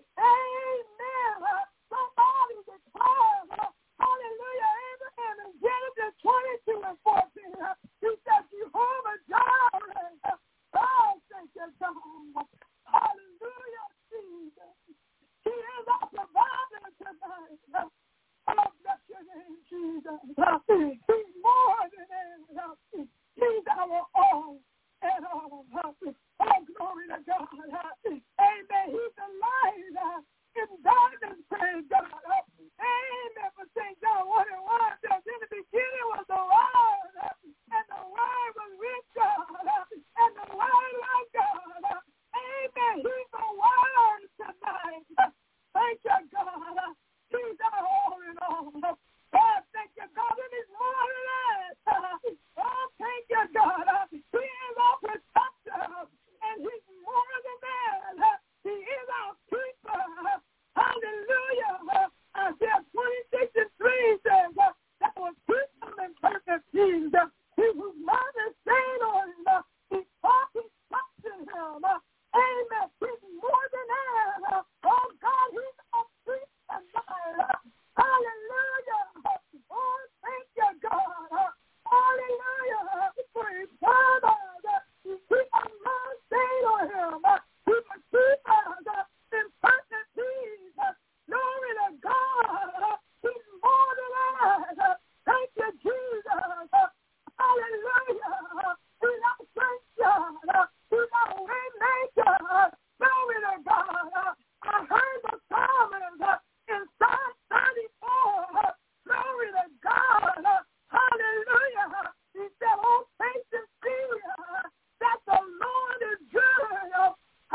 Amen. Somebody declare. Hallelujah. Abraham in Genesis twenty-two and fourteen. He said, Jehovah Jireh. Oh, thank you, God. Hallelujah, Jesus. He is our provider tonight. Oh, bless your name, Jesus. He's more than enough. He's our all and all. Oh, glory to God. Amen. He's the light in darkness, praise God. Amen. For Saint John one and one says, in the beginning was the Word, and the Word was with God, and the Word was God. Amen. He's the Word tonight. Thank you, God. He's our all in all. Oh, thank you, God. And he's more than that. Oh, thank you, God. He is our protector, and he's more than that. He is our keeper. Hallelujah. Isaiah twenty-six and three says that will keep them in perfect peace. He whose mind is stayed on him. He thought he trusts in him. Amen. He's more than that. Oh, God, he's our priest tonight. Hallelujah. Oh, thank you, God. Hallelujah. For his father. He keeps our mind stayed on him. He will keep us in perfect peace. Glory to God. He's more than that. Thank you, Jesus. Hallelujah. He's our strength, God. He's our way maker. Glory to God. I heard the psalmist in Psalm thirty-four. Glory to God. Hallelujah. He said, oh, taste and see that the Lord is good.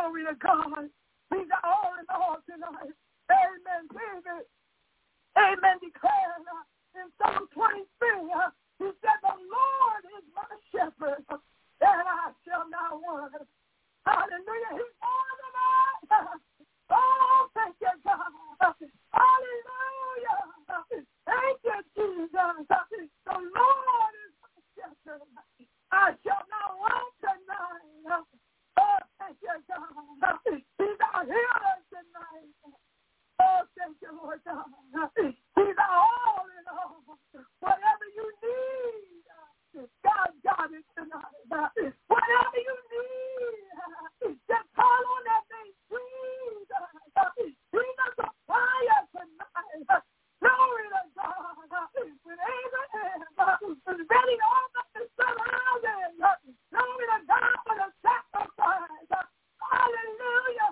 Glory to God. He's all in all tonight. Amen. David, amen, declared uh, in Psalm twenty-three, uh, he said, the Lord is my shepherd, and I shall not want. Hallelujah. He's more than I. Oh, thank you, God. Hallelujah. Thank you, Jesus. The Lord is my shepherd. I shall not want tonight. Oh, thank you, God. He's our healer tonight. Oh, thank you, Lord God. He's our all in all. Whatever you need, God got it tonight. Whatever you need, just call on that name, Jesus. He's a supplier tonight. Glory to God. When Abraham was ready to offer his son Isaac, glory to God for the sacrifice. Hallelujah.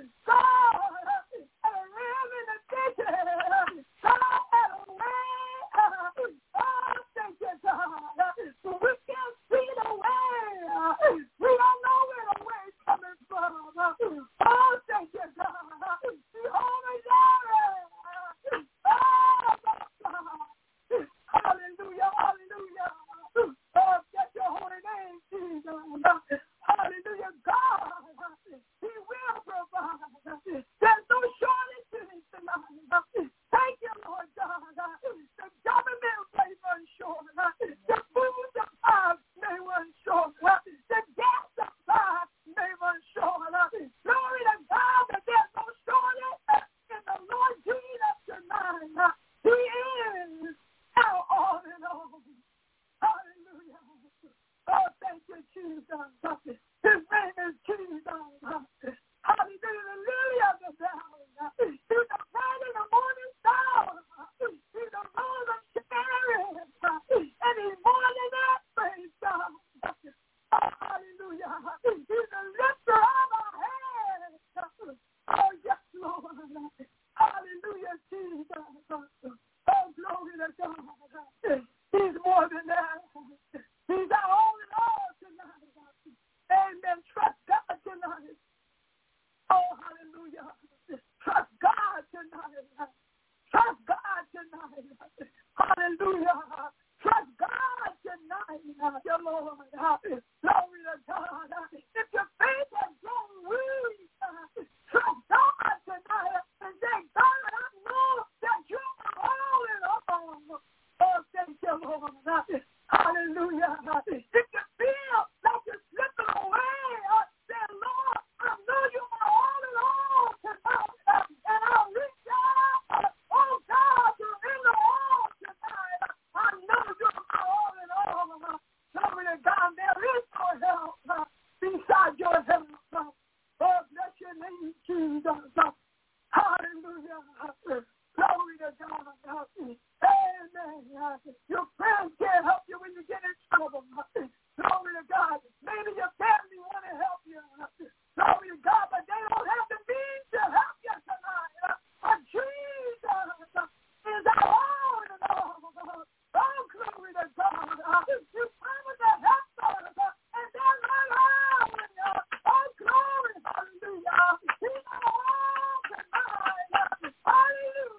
God had a ram in the kitchen. God had a way. Oh, thank you, God. So we can't see the way. We don't know where the way's coming from. Oh, thank you, God. The only God. Oh, God. Hallelujah, hallelujah. Oh, bless your holy name, Jesus. Hallelujah, God. He will provide. There's no shortage in it tonight. Thank you, Lord God. The government may run short. The food supply may run short. The gas supply may run short. Glory to God that there's no shortage in the Lord Jesus tonight. He is our all in all. Hallelujah. Oh, thank you, Jesus. His name is Jesus. Hallelujah, the lily of the valley. He's the bright in the morning star. He's the rose of Sharon. And he's more than that, praise God. Oh, hallelujah. He's the lifter of our heads. Oh, yes, Lord. Hallelujah, Jesus. Oh, glory to God. He's more than that. He's our all in all tonight. Amen. Trust God tonight. Oh, hallelujah. Trust God tonight. Trust God tonight. Hallelujah. Trust God tonight. Your Lord. Glory to God. If your faith has grown weak, trust God tonight and say, God, I know that you are all in all. Oh, thank you, Lord. Hallelujah. If you feel like you're slipping away, say, Lord, I know you are all in all tonight. And I'll reach out. Oh, God, you're in the all tonight. I know you're all in all. Glory to God, there is no help beside your help. Oh, bless your name, Jesus. Hallelujah. Glory to God. Amen. Your friends can't help you when you get in trouble. Glory to God. Maybe your family want to help you. Glory to God, but they don't have the means to help you tonight. But Jesus is our all in all. Oh, glory to God. You promised to help us, and they're not all in you. Oh, glory. Hallelujah. He's our all tonight. Hallelujah.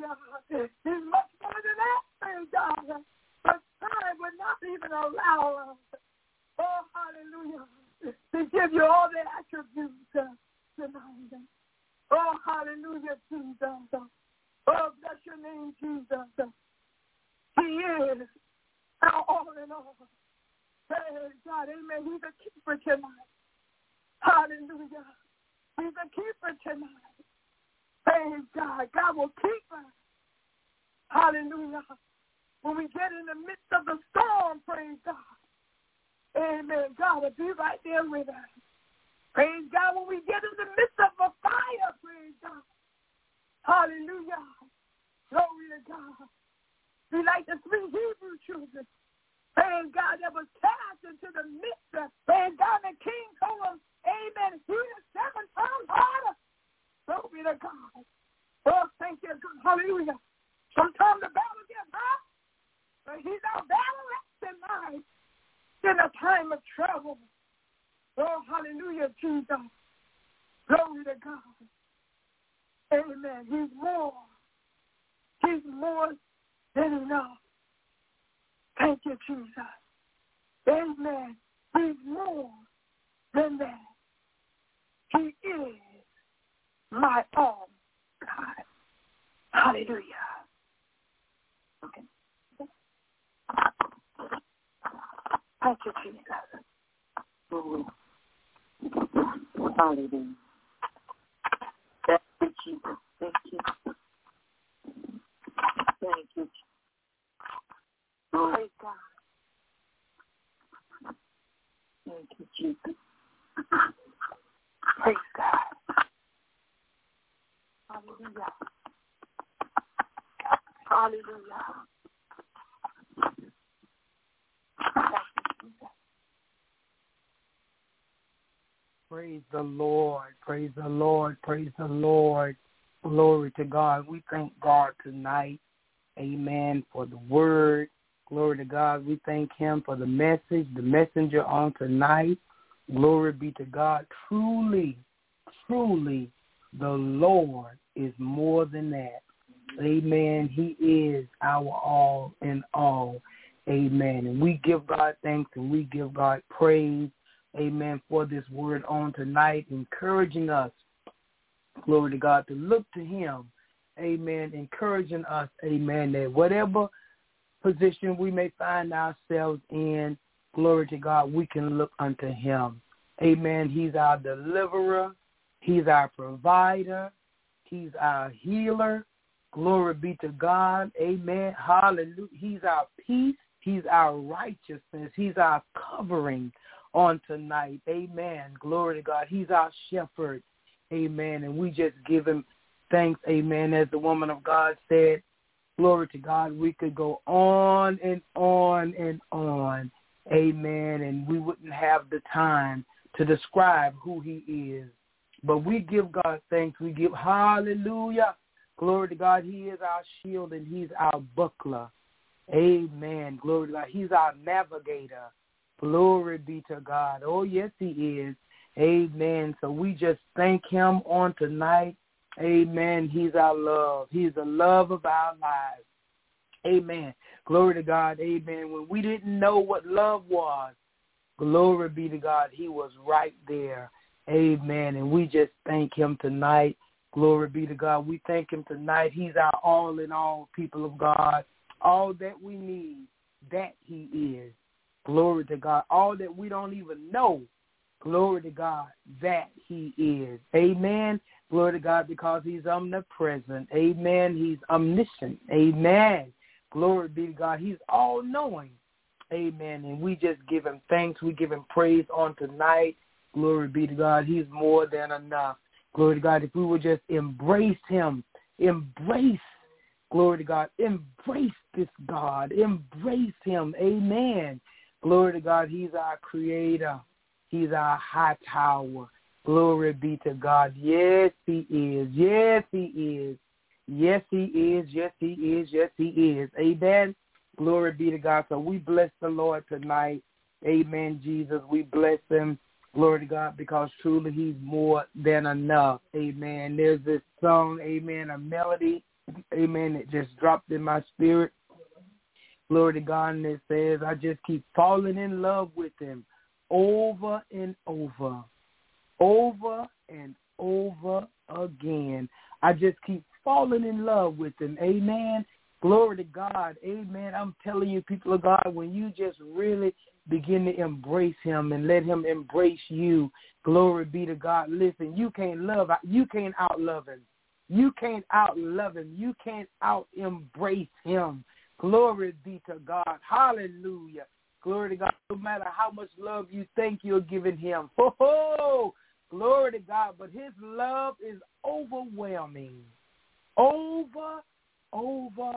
God. He's much more than that, praise God. But time would not even allow us, oh, hallelujah, to give you all the attributes uh, tonight. Oh, hallelujah, Jesus. Oh, bless your name, Jesus. He is our all in all. Praise God, amen. He's a keeper tonight. Hallelujah. He's a keeper tonight. Praise God. God will keep us. Hallelujah. When we get in the midst of the storm, praise God. Amen. God will be right there with us. Praise God. When we get in the midst of a fire, praise God. Hallelujah. Glory to God. Be like the three Hebrew children. Praise God, that was cast into the midst of, praise God, the king told them, amen, he is seven times harder. Glory to God. Oh, thank you, God. Hallelujah. Sometimes the battle gets hot, but he's our battle tonight in a time of trouble. Oh, hallelujah, Jesus. Glory to God. Amen. He's more. He's more than enough. Thank you, Jesus. Amen. He's more than that. He is my all God. Hallelujah. Okay. Thank you, Jesus. Oh. Hallelujah. Thank you, Jesus. Thank you. Thank you. Praise God. Thank you, Jesus. Praise God. Hallelujah. Hallelujah. Praise the Lord. Praise the Lord. Praise the Lord. Glory to God. We thank God tonight. Amen. For the word. Glory to God. We thank him for the message, the messenger on tonight. Glory be to God. Truly, truly, the Lord is more than that. Amen. He is our all in all. Amen. And we give God thanks and we give God praise. Amen. For this word on tonight, encouraging us. Glory to God, to look to him. Amen. Encouraging us. Amen. That whatever position we may find ourselves in, glory to God, we can look unto him. Amen. He's our deliverer. He's our provider. He's our healer. Glory be to God. Amen. Hallelujah. He's our peace. He's our righteousness. He's our covering on tonight. Amen. Glory to God. He's our shepherd. Amen. And we just give him thanks. Amen. As the woman of God said, glory to God, we could go on and on and on. Amen. And we wouldn't have the time to describe who he is. But we give God thanks. We give hallelujah. Glory to God. He is our shield and he's our buckler. Amen. Glory to God. He's our navigator. Glory be to God. Oh, yes, he is. Amen. So we just thank him on tonight. Amen. He's our love. He's the love of our lives. Amen. Glory to God. Amen. When we didn't know what love was, glory be to God, he was right there. Amen. And we just thank him tonight. Glory be to God. We thank him tonight. He's our all in all, people of God. All that we need, that he is. Glory to God. All that we don't even know, glory to God, that he is. Amen. Glory to God, because he's omnipresent. Amen. He's omniscient. Amen. Glory be to God. He's all-knowing. Amen. And we just give him thanks. We give him praise on tonight. Glory be to God. He's more than enough. Glory to God. If we would just embrace him, embrace, glory to God, embrace this God, embrace him. Amen. Glory to God. He's our creator. He's our high tower. Glory be to God. Yes, he is. Yes, he is. Yes, he is. Yes, he is. Yes, he is. Amen. Glory be to God. So we bless the Lord tonight. Amen, Jesus. We bless him. Glory to God, because truly he's more than enough. Amen. There's this song, amen, a melody amen, it just dropped in my spirit. Glory to God, and it says, I just keep falling in love with him over and over, over and over again. I just keep falling in love with him. Amen. Glory to God. Amen. I'm telling you, people of God, when you just really begin to embrace him and let him embrace you, glory be to God. Listen, you can't love, you can't outlove him. You can't outlove him. You can't out-embrace him. Glory be to God. Hallelujah. Glory to God. No matter how much love you think you're giving him. Oh, glory to God. But his love is overwhelming. Over, over,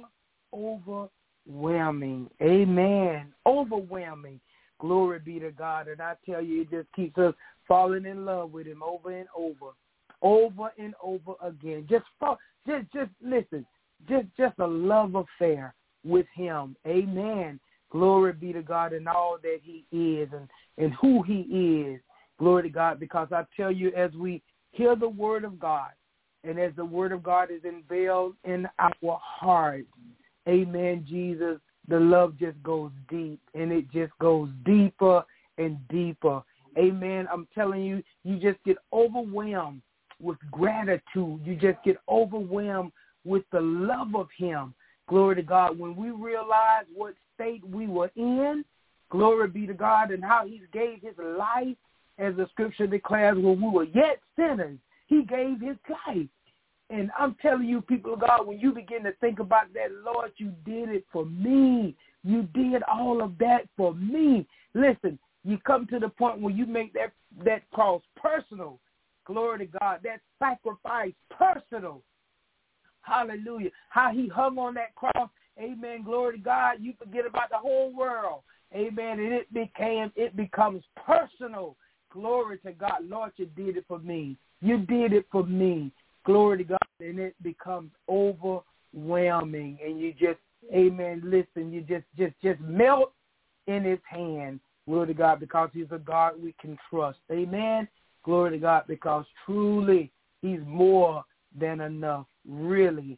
overwhelming. Amen. Overwhelming. Glory be to God. And I tell you, it just keeps us falling in love with him over and over. Over and over again. Just fall, just just listen. Just just a love affair with him. Amen. Glory be to God in all that he is and, and who he is. Glory to God. Because I tell you, as we hear the word of God, and as the word of God is unveiled in our hearts, amen, Jesus, the love just goes deep, and it just goes deeper and deeper. Amen. I'm telling you, you just get overwhelmed with gratitude. You just get overwhelmed with the love of him. Glory to God. When we realize what state we were in, glory be to God, and how he gave his life, as the scripture declares, when we were yet sinners, he gave his life. And I'm telling you, people of God, when you begin to think about that, Lord, you did it for me. You did all of that for me. Listen, you come to the point where you make that, that cross personal. Glory to God. That sacrifice personal. Hallelujah. How he hung on that cross. Amen. Glory to God. You forget about the whole world. Amen. And it became, it becomes personal. Glory to God. Lord, you did it for me. You did it for me. Glory to God. And it becomes overwhelming. And you just, amen, listen, you just, just, just melt in his hand. Glory to God, because he's a God we can trust. Amen. Glory to God, because truly he's more than enough. Really,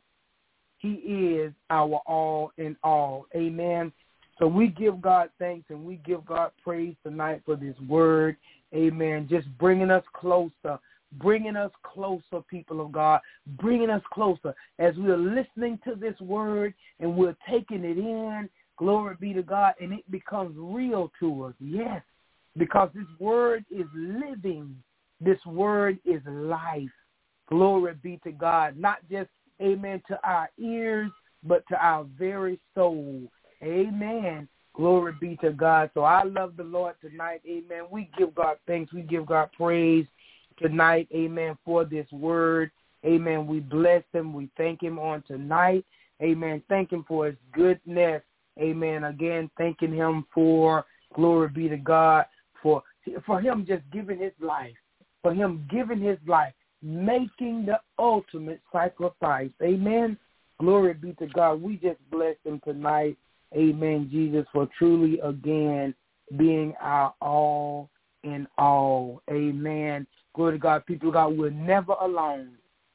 he is our all in all. Amen. So we give God thanks and we give God praise tonight for this word. Amen. Just bringing us closer, bringing us closer, people of God, bringing us closer as we're listening to this word and we're taking it in. Glory be to God. And it becomes real to us. Yes, because this word is living. This word is life. Glory be to God. Not just, amen, to our ears, but to our very soul. Amen. Glory be to God. So I love the Lord tonight. Amen. We give God thanks. We give God praise tonight. Amen. For this word. Amen. We bless him. We thank him on tonight. Amen. Thank him for his goodness. Amen. Again, thanking him for, glory be to God, for, for him just giving his life, for him giving his life, making the ultimate sacrifice. Amen. Glory be to God. We just bless him tonight. Amen, Jesus, for truly, again, being our all in all. Amen. Glory to God. People of God, we're never alone.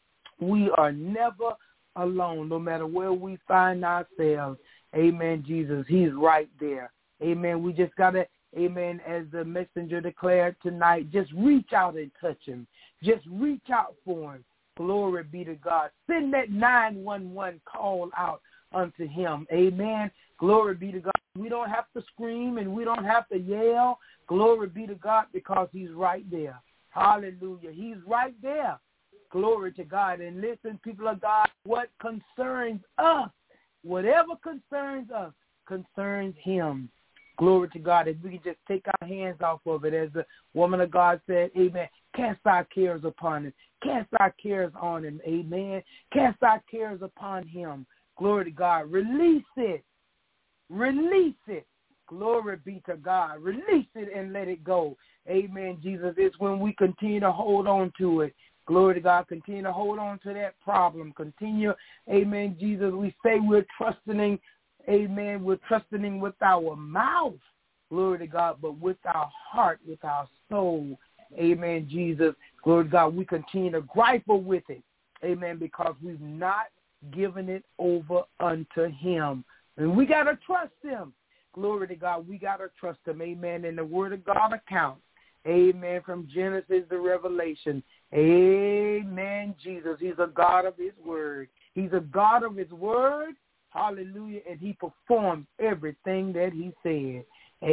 We are never alone, no matter where we find ourselves. Amen, Jesus. He's right there. Amen. We just got to, amen, as the messenger declared tonight, just reach out and touch him. Just reach out for him. Glory be to God. Send that nine one one call out unto him. Amen. Glory be to God. We don't have to scream and we don't have to yell. Glory be to God, because he's right there. Hallelujah. He's right there. Glory to God. And listen, people of God, what concerns us, whatever concerns us, concerns him. Glory to God. If we can just take our hands off of it, as the woman of God said, amen, cast our cares upon him. Cast our cares on him, amen. Cast our cares upon him. Glory to God. Release it. Release it. Glory be to God. Release it and let it go. Amen, Jesus. It's when we continue to hold on to it. Glory to God. Continue to hold on to that problem. Continue, amen, Jesus. We say we're trusting, amen, we're trusting with our mouth. Glory to God, but with our heart, with our soul. Amen, Jesus. Glory to God. We continue to grapple with it. Amen, because we've not giving it over unto him. And we got to trust him. Glory to God. We got to trust him. Amen. And the word of God accounts. Amen. From Genesis to Revelation. Amen. Jesus. He's a God of his word. He's a God of his word. Hallelujah. And he performs everything that he said.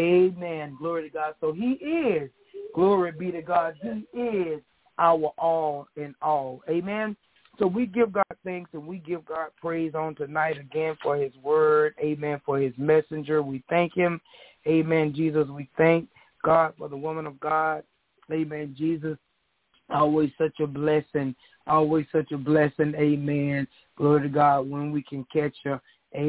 Amen. Glory to God. So he is. Glory be to God. He is our all in all. Amen. So we give God thanks and we give God praise on tonight again for his word. Amen. For his messenger. We thank him. Amen. Jesus, we thank God for the woman of God. Amen. Jesus, always such a blessing. Always such a blessing. Amen. Glory to God when we can catch her.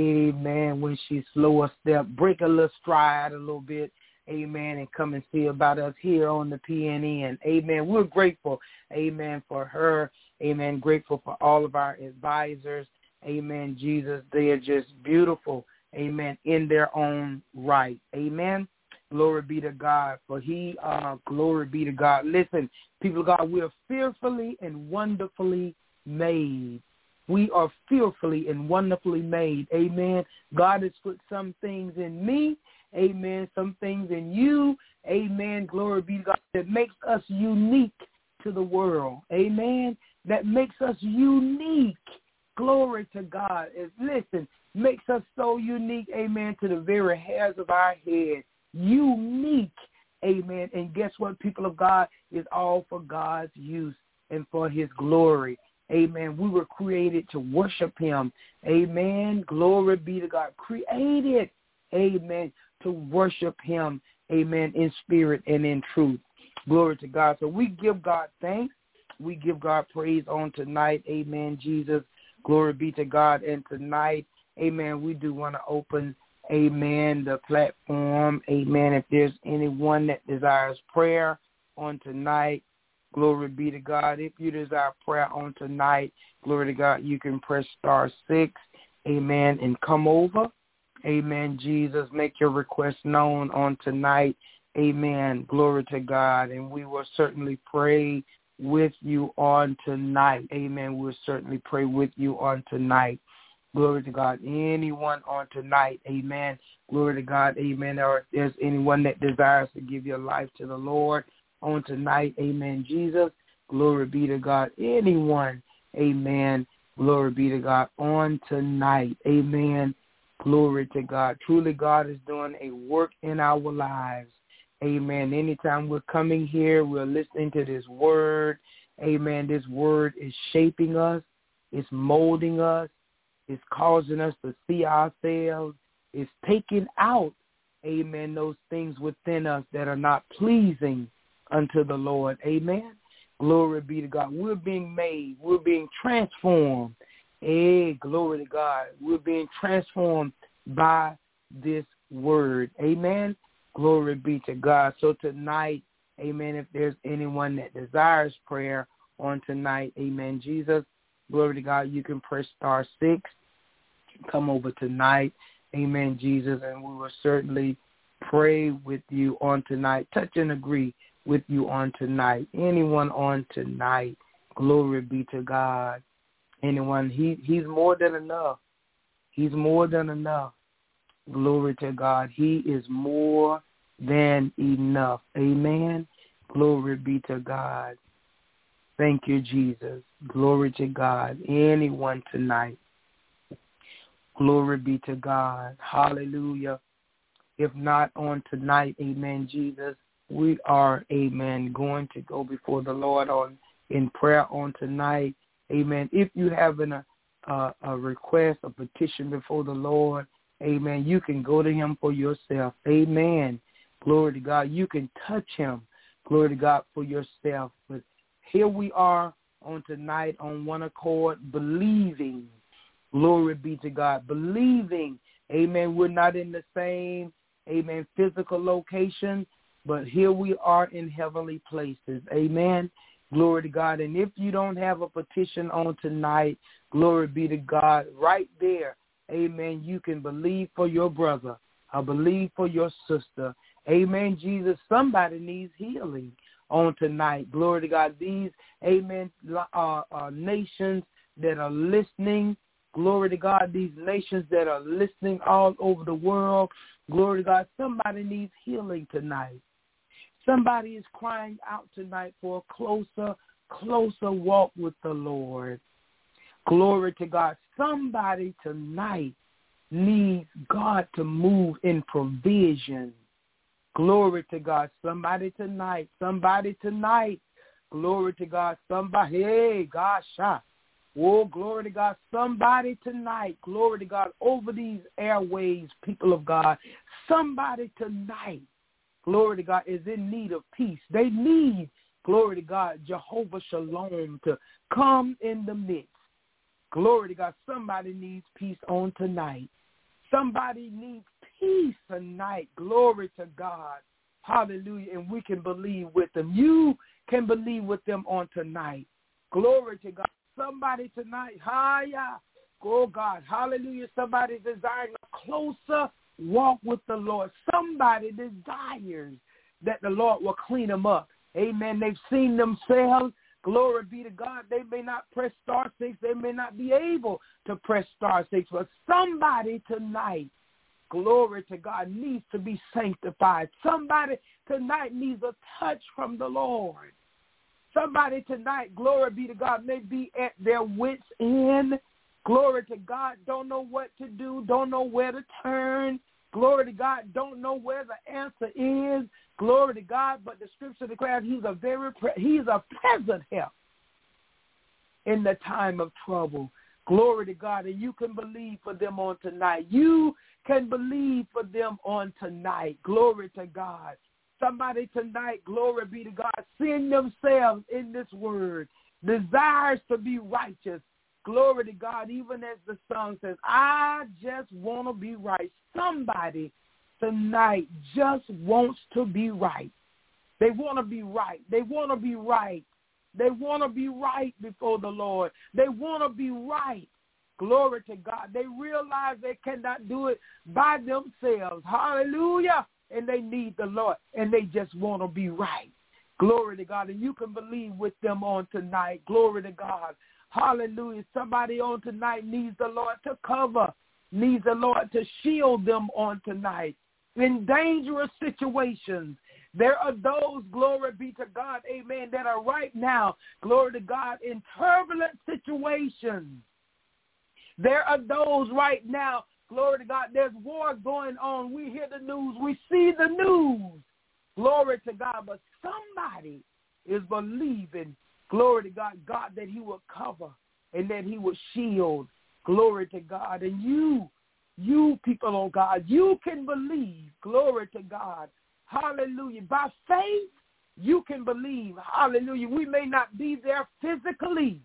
Amen. When she's slow a step, break a little stride a little bit. Amen. And come and see about us here on the P N N. Amen. We're grateful. Amen. For her. Amen. Grateful for all of our advisors. Amen. Jesus, they are just beautiful. Amen. In their own right. Amen. Glory be to God. For he, uh, glory be to God. Listen, people of God, we are fearfully and wonderfully made. We are fearfully and wonderfully made. Amen. God has put some things in me. Amen. Some things in you. Amen. Glory be to God. That makes us unique to the world. Amen. That makes us unique. Glory to God. Is listen, makes us so unique. Amen. To the very hairs of our head. Unique. Amen. And guess what, people of God? Is all for God's use and for his glory. Amen. We were created to worship him. Amen. Glory be to God. Created. Amen. To worship him. Amen. In spirit and in truth. Glory to God. So we give God thanks. We give God praise on tonight. Amen. Jesus. Glory be to God. And tonight, amen, we do want to open, amen, the platform. Amen. If there's anyone that desires prayer on tonight, glory be to God. If you desire prayer on tonight, glory to God, you can press star six, amen, and come over. Amen, Jesus. Make your request known on tonight. Amen. Glory to God. And we will certainly pray with you on tonight. Amen. We'll certainly pray with you on tonight. Glory to God. Anyone on tonight, amen. Glory to God, amen. Or if there's anyone that desires to give your life to the Lord on tonight, amen, Jesus. Glory be to God. Anyone, amen. Glory be to God on tonight, amen. Glory to God. Truly, God is doing a work in our lives. Amen. Anytime we're coming here, we're listening to this word. Amen. This word is shaping us. It's molding us. It's causing us to see ourselves. It's taking out, amen, those things within us that are not pleasing unto the Lord. Amen. Glory be to God. We're being made. We're being transformed. Hey, glory to God. We're being transformed by this word. Amen. Glory be to God. So tonight, amen, if there's anyone that desires prayer on tonight, amen, Jesus, glory to God, you can press star six. Come over tonight, amen, Jesus, and we will certainly pray with you on tonight. Touch and agree with you on tonight. Anyone on tonight, glory be to God. Anyone, he, he's more than enough. He's more than enough. Glory to God. He is more than enough. Amen. Glory be to God. Thank you, Jesus. Glory to God. Anyone tonight. Glory be to God. Hallelujah. If not on tonight, amen, Jesus, we are, amen, going to go before the Lord on in prayer on tonight. Amen. If you have an, a, a request, a petition before the Lord, amen, you can go to him for yourself. Amen. Glory to God. You can touch him. Glory to God for yourself. But here we are on tonight on one accord, believing. Glory be to God. Believing. Amen. We're not in the same, amen, physical location, but here we are in heavenly places. Amen. Glory to God. And if you don't have a petition on tonight, glory be to God, right there, amen, you can believe for your brother. I believe for your sister. Amen, Jesus. Somebody needs healing on tonight. Glory to God. These, amen, uh, uh, nations that are listening, Glory to God, these nations that are listening all over the world. Glory to God, somebody needs healing tonight. Somebody is crying out tonight for a closer, closer walk with the Lord. Glory to God. Somebody tonight needs God to move in provision. Glory to God. Somebody tonight, somebody tonight. Glory to God. Somebody, hey, gosh, ah. Oh, glory to God. Somebody tonight, glory to God, over these airways, people of God. Somebody tonight, glory to God, is in need of peace. They need, glory to God, Jehovah Shalom to come in the midst. Glory to God. Somebody needs peace on tonight. Somebody needs peace tonight. Glory to God. Hallelujah. And we can believe with them. You can believe with them on tonight. Glory to God. Somebody tonight, hiya, oh God, hallelujah. Somebody desiring a closer walk with the Lord. Somebody desires that the Lord will clean them up. Amen. They've seen themselves. Glory be to God. They may not press star six. They may not be able to press star six. But somebody tonight, glory to God, needs to be sanctified. Somebody tonight needs a touch from the Lord. Somebody tonight, glory be to God, may be at their wits' end. Glory to God, don't know what to do, don't know where to turn. Glory to God, don't know where the answer is. Glory to God, but the scripture declares he's a very pre- he's a present help in the time of trouble. Glory to God, and you can believe for them on tonight. You can believe for them on tonight. Glory to God. Somebody tonight, glory be to God, seeing themselves in this word, desires to be righteous. Glory to God, even as the song says, I just want to be right. Somebody tonight just wants to be right. They want to be right. They want to be right. They want to be right before the Lord. They want to be right. Glory to God. They realize they cannot do it by themselves. Hallelujah. And they need the Lord, and they just want to be right. Glory to God. And you can believe with them on tonight. Glory to God. Hallelujah. Somebody on tonight needs the Lord to cover, needs the Lord to shield them on tonight. In dangerous situations, there are those, glory be to God, amen, that are right now, glory to God, in turbulent situations. There are those right now, glory to God, there's war going on. We hear the news. We see the news. Glory to God. But somebody is believing, glory to God, God, that he will cover and that he will shield. Glory to God. And you, you people, oh God, you can believe, glory to God. Hallelujah. By faith, you can believe. Hallelujah. We may not be there physically.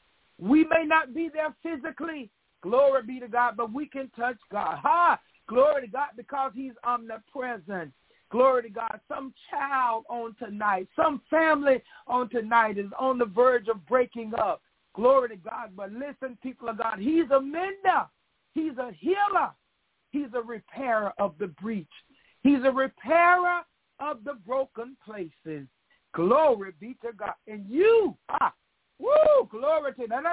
We may not be there physically. Glory be to God, but we can touch God. Ha! Glory to God, because he's omnipresent. Glory to God. Some child on tonight, some family on tonight is on the verge of breaking up. Glory to God. But listen, people of God, he's a mender. He's a healer. He's a repairer of the breach. He's a repairer of the broken places. Glory be to God. And you, ah, woo, glory to God.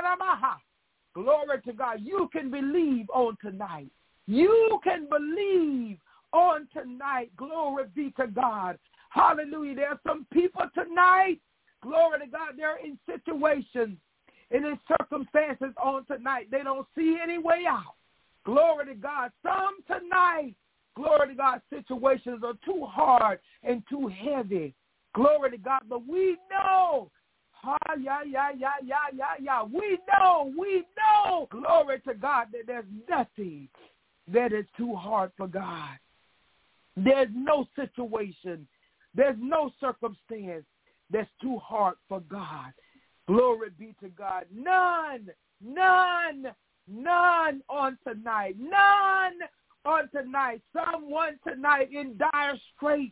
Glory to God. You can believe on tonight. You can believe on tonight. Glory be to God. Hallelujah. There are some people tonight, glory to God, they're in situations and in circumstances on tonight. They don't see any way out. Glory to God. Some tonight, glory to God, situations are too hard and too heavy. Glory to God. But we know, ah, yeah, yeah, yeah, yeah, yeah, yeah. We know, we know, glory to God, that there's nothing that is too hard for God. There's no situation, there's no circumstance that's too hard for God. Glory be to God. None, none, none on tonight. None on tonight. Someone tonight in dire straits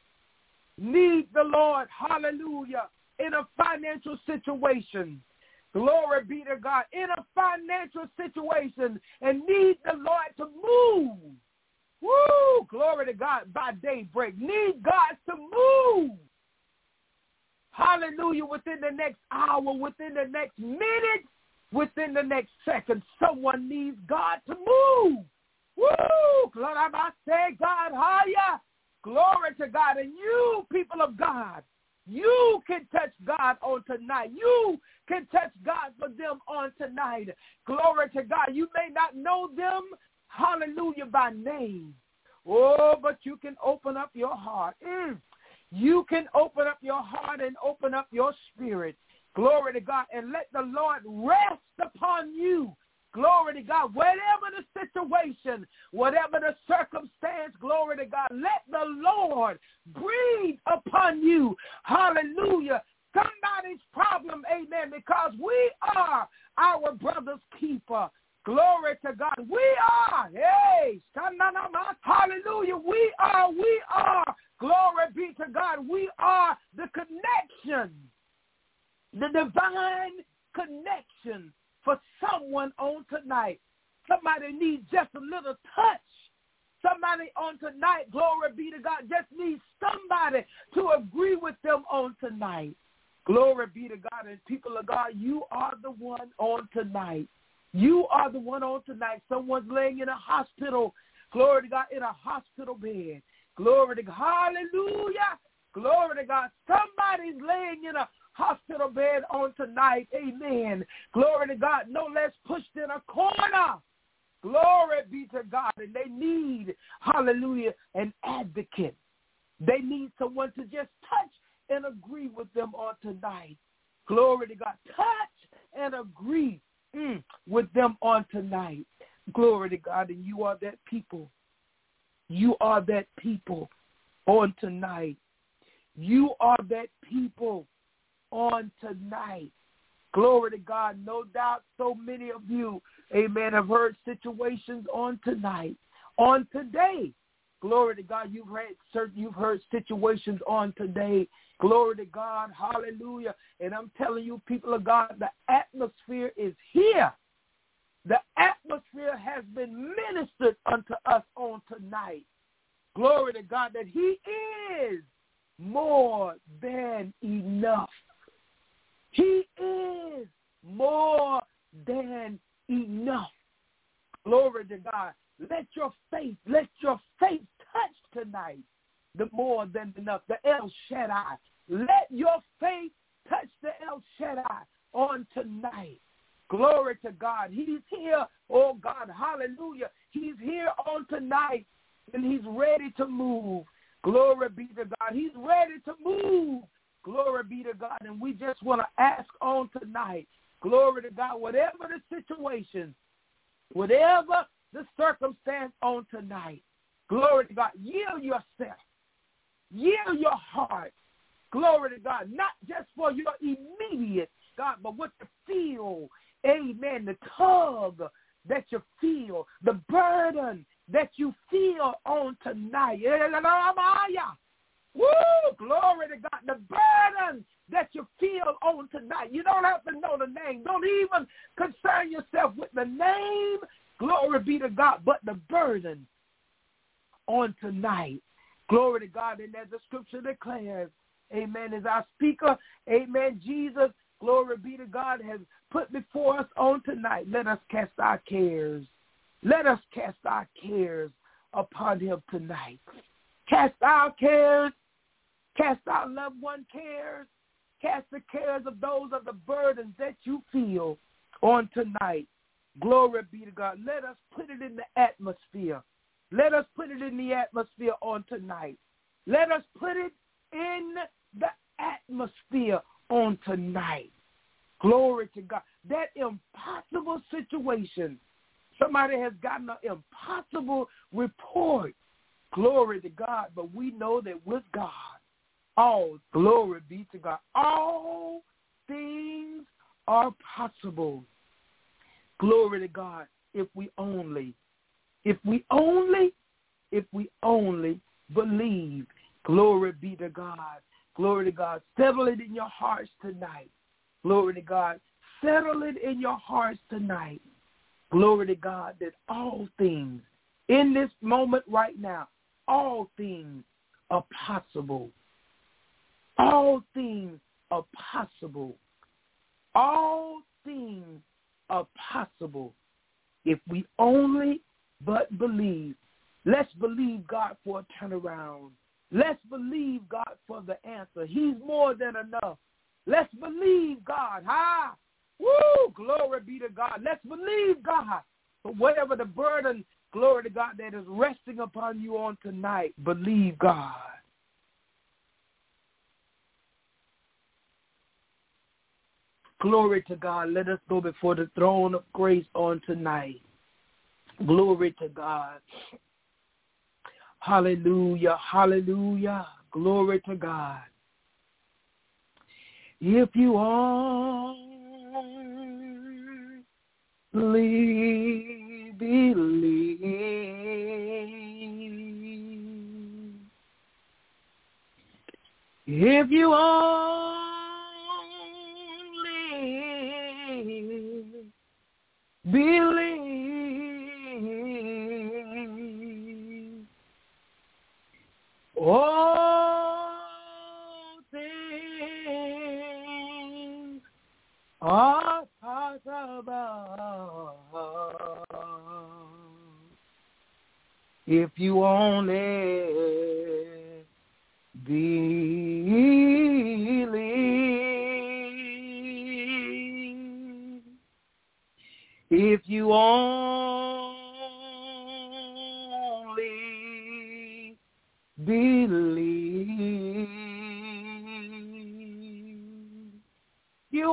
needs the Lord, hallelujah, in a financial situation. Glory be to God. In a financial situation and need the Lord to move. Woo! Glory to God by daybreak. Need God to move. Hallelujah. Within the next hour, within the next minute. within the next second, someone needs God to move. Woo! Glory to say, God, higher. Glory to God. And you, people of God, you can touch God on tonight. You can touch God for them on tonight. Glory to God. You may not know them, hallelujah, by name. Oh, but you can open up your heart. Mm. You can open up your heart and open up your spirit. Glory to God. And let the Lord rest upon you. Glory to God. Whatever the situation, whatever the circumstance, glory to God, let the Lord breathe upon you. Hallelujah. Somebody's problem, amen, because we are our brother's keeper. Glory to God. We are, hey, hallelujah. We are, we are, glory be to God. We are the connection, the divine connection for someone on tonight. Somebody needs just a little touch. Somebody on tonight, glory be to God, just needs somebody to agree with them on tonight. Glory be to God. And people of God, you are the one on tonight. You are the one on tonight. Someone's laying in a hospital. Glory to God, in a hospital bed. Glory to God. Hallelujah. Glory to God. Somebody's laying in a hospital bed on tonight. Amen. Glory to God. No less pushed in a corner. Glory be to God. And they need, hallelujah, an advocate. They need someone to just touch and agree with them on tonight. Glory to God. Touch and agree mm, with them on tonight. Glory to God. And you are that people. You are that people on tonight. You are that people on tonight. Glory to God. No doubt so many of you, amen, have heard situations on tonight, on today. Glory to God. You've heard certain, you've heard situations on today. Glory to God. Hallelujah. And I'm telling you, people of God, the atmosphere is here. The atmosphere has been ministered unto us on tonight. Glory to God that he is more than enough. He is more than enough. Glory to God. Let your faith, let your faith touch tonight the more than enough, the El Shaddai. Let your faith touch the El Shaddai on tonight. Glory to God. He's here, oh God, hallelujah. He's here on tonight, and he's ready to move. Glory be to God. He's ready to move. Glory be to God. And we just want to ask on tonight, glory to God, whatever the situation, whatever the circumstance on tonight, glory to God, yield yourself. Yield your heart. Glory to God, not just for your immediate, God, but what you feel. Amen. The tug that you feel, the burden that you feel on tonight. Woo! Glory to God. The burden that you feel on tonight. You don't have to know the name. Don't even concern yourself with the name. Glory be to God. But the burden on tonight. Glory to God. And as the scripture declares, amen, as our speaker, amen, Jesus, glory be to God, has put before us on tonight. Let us cast our cares. Let us cast our cares upon him tonight. Cast our cares. Cast our loved one cares. Cast the cares of those of the burdens that you feel on tonight. Glory be to God. Let us put it in the atmosphere. Let us put it in the atmosphere on tonight. Let us put it in the atmosphere on tonight. Glory to God. That impossible situation. Somebody has gotten an impossible report. Glory to God. But we know that with God, all glory be to God. All things are possible. Glory to God. If we only, if we only, if we only believe. Glory be to God. Glory to God. Settle it in your hearts tonight. Glory to God. Settle it in your hearts tonight. Glory to God that all things in this moment right now, all things are possible. All things are possible. All things are possible if we only but believe. Let's believe God for a turnaround. Let's believe God for the answer. He's more than enough. Let's believe God. Ha! Woo! Glory be to God. Let's believe God for whatever the burden, glory to God, that is resting upon you on tonight. Believe God. Glory to God. Let us go before the throne of grace on tonight. Glory to God. Hallelujah. Hallelujah. Glory to God. If you only believe, if you only believe, all things are possible. If you only believe, if you only believe, you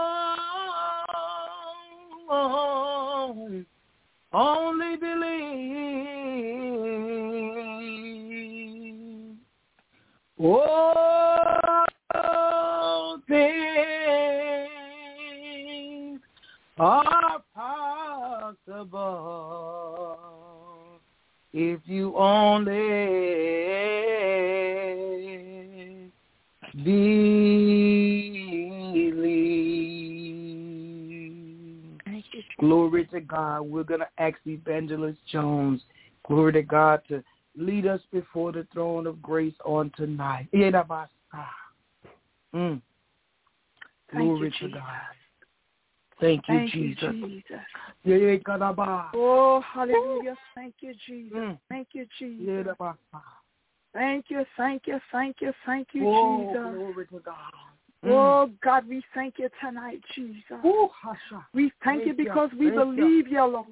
only, only believe. All things are possible if you only believe. Glory to God. We're going to ask Evangelist Jones, glory to God, to lead us before the throne of grace on tonight. Mm. Glory to God. Thank you, Thank Jesus. you, Jesus. Oh, hallelujah. Thank you, Jesus. Mm. Thank you, Jesus. Thank you, thank you, thank you, thank you, Oh, Jesus. glory to God. Oh, God, we thank you tonight, Jesus. Oh, we thank, thank you because we thank believe you, Lord.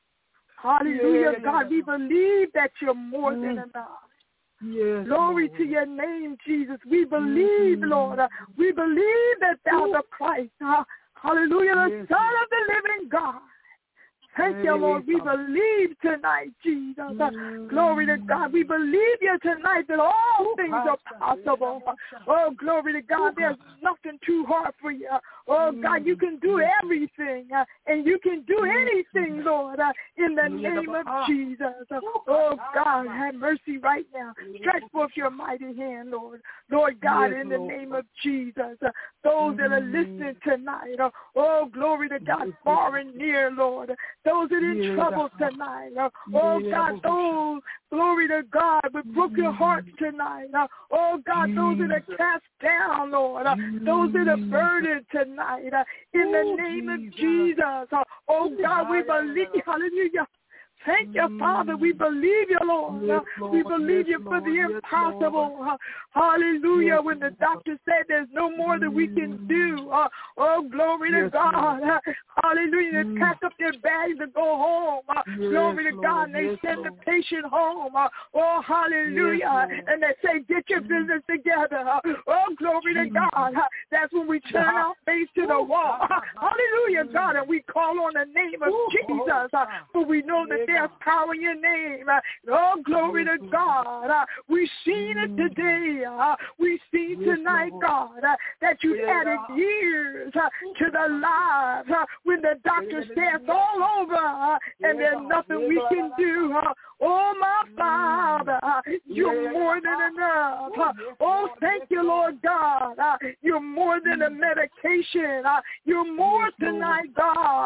Hallelujah, yeah, God, we believe that you're more mm. than enough. Yes, Glory Lord. to your name, Jesus. We believe, mm-hmm. Lord. We believe that thou the Christ. Hallelujah, the yes, Son of the living God. Thank yes, you, Lord. We believe tonight, Jesus. Mm-hmm. Glory to God. We believe you tonight that all things are possible. Oh, glory to God. There's nothing too hard for you. Oh, God, you can do everything, uh, and you can do anything, Lord, uh, in the name of Jesus. Oh, God, have mercy right now. Stretch forth your mighty hand, Lord. Lord God, in the name of Jesus. Uh, those that are listening tonight, uh, oh, glory to God, far and near, Lord. Those that are in trouble tonight, uh, oh, God, those, glory to God, with broken hearts tonight. Uh, oh, God, those that are cast down, Lord. Uh, those that are burdened tonight. Uh, in the name of Jesus. Uh, oh, God, we believe. Hallelujah. Thank you, Father. We believe you, Lord. Yes, Lord. We believe yes, you for Lord. the impossible. Yes, Hallelujah. yes, when the doctor said there's no more that we can do. Uh, oh, glory yes, to God. Lord. Hallelujah. They pack up their bags to go home. Uh, yes, glory to Lord. God. And they yes, send Lord. the patient home. Uh, oh, hallelujah. Yes, and they say, get your business together. Uh, oh, glory to God. Uh, that's when we turn our face to the wall. Uh, hallelujah, God. And we call on the name of Jesus. Uh, for we know that there's power in your name. Uh, oh, glory to God. Uh, we've seen it today. Uh, we've seen tonight, God, uh, that you added years uh, to the lives uh, when the doctor says all over uh, and there's nothing we can do. Uh, oh, my Father, uh, you're more than enough. Uh, oh, thank you, Lord God. Uh, you're more than a medication. Uh, you're more tonight, God.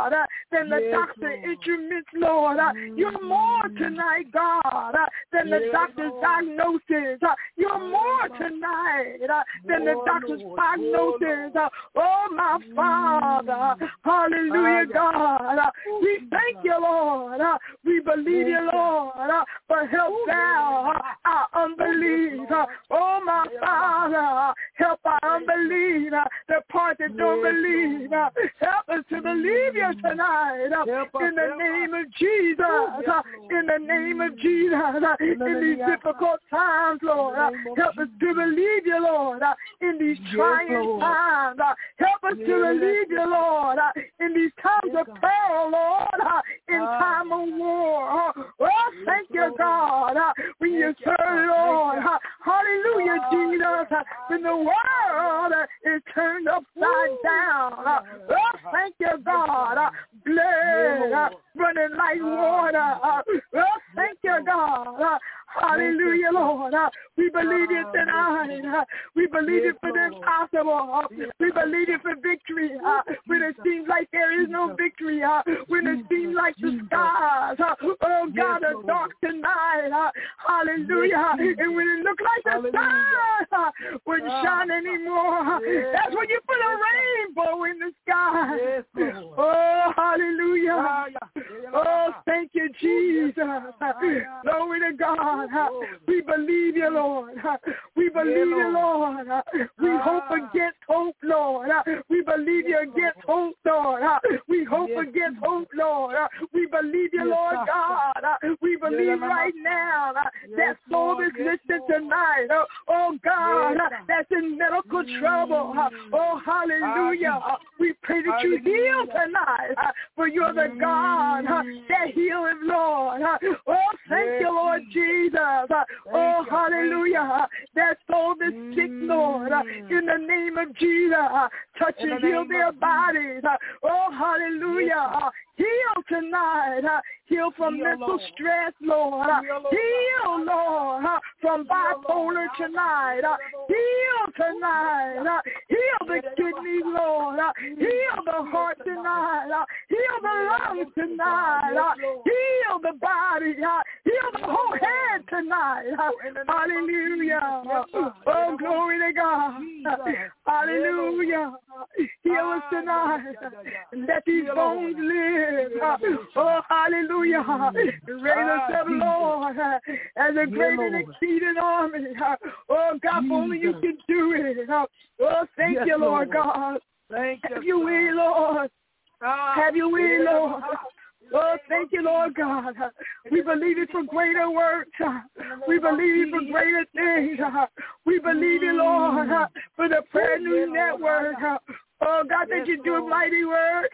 God, uh, than the Yes, doctor Lord. instruments, Lord. Uh, you're more tonight, God, uh, than the Yes, doctor's Lord. diagnosis. Uh, you're more tonight uh, than the More, doctor's Lord. prognosis. More, Uh, oh, my Father. Hallelujah, God. Uh, we thank you, Lord. Uh, we believe you, Lord, uh, for help now uh, our unbelief. Uh, oh, my Father, help our unbelief. Uh, the part that don't believe. Uh, help us to believe you tonight. Uh, in the name of Jesus. Uh, in the name of Jesus. Uh, in these difficult times, Lord. Uh, help us to believe you, Lord. Uh, in these trying times. Uh, help us to believe you, Lord. Uh, in these times of peril, Lord. Uh, in time of war. Uh, oh, thank you, God. Uh, when you serve, Lord. Uh, hallelujah, Jesus. Uh, when the world uh, is turned upside down. Uh, oh, thank you, God. Uh, blood uh, running like water. Uh, oh, thank you, God. Uh, hallelujah, Lord. Uh, we believe it tonight. Uh, we believe it for the impossible. Uh, we believe it for victory. Uh, when it seems like there is no victory. Uh, when it seems like the skies, uh, oh God, are dark tonight. Uh, hallelujah. And when it looks like the stars uh, wouldn't shine anymore, uh, that's when you put a rainbow in the sky. Oh, hallelujah. Oh, thank you, Jesus. Glory to God. We believe you, Lord. We believe you, Lord. We hope against hope, Lord. We believe you against hope, Lord. We hope against hope, Lord. We believe you, Lord God. We believe right now that soul is listening tonight. Oh, God, that's in medical trouble. Oh, hallelujah. We pray that you heal tonight, for you're the God that healeth, Lord. Oh, thank you, Lord Jesus. Oh, hallelujah. That soul is sick, Lord, in the name of Jesus. Touch and heal their bodies. Oh, hallelujah. Heal tonight. Heal from heal, mental Lord. stress, Lord. Heal, Lord. Heal, Lord, from bipolar tonight. Heal tonight. Heal the kidneys, Lord. Heal the heart tonight. Heal the lungs tonight. Heal the body. Heal the whole head tonight. Hallelujah. Oh, glory to God. Hallelujah. Heal us tonight. Let these bones live. Oh, hallelujah. Raise us up, Lord, as a great and exceeding army. Oh, God, only you can do it. Oh, thank you, Lord God. Have your way, Lord. Have your way, Lord. Oh, thank you, Lord God. We believe it for greater works. We believe it for greater things. We believe it, Lord, for the Prayer News Network. Oh, God, that you do mighty work.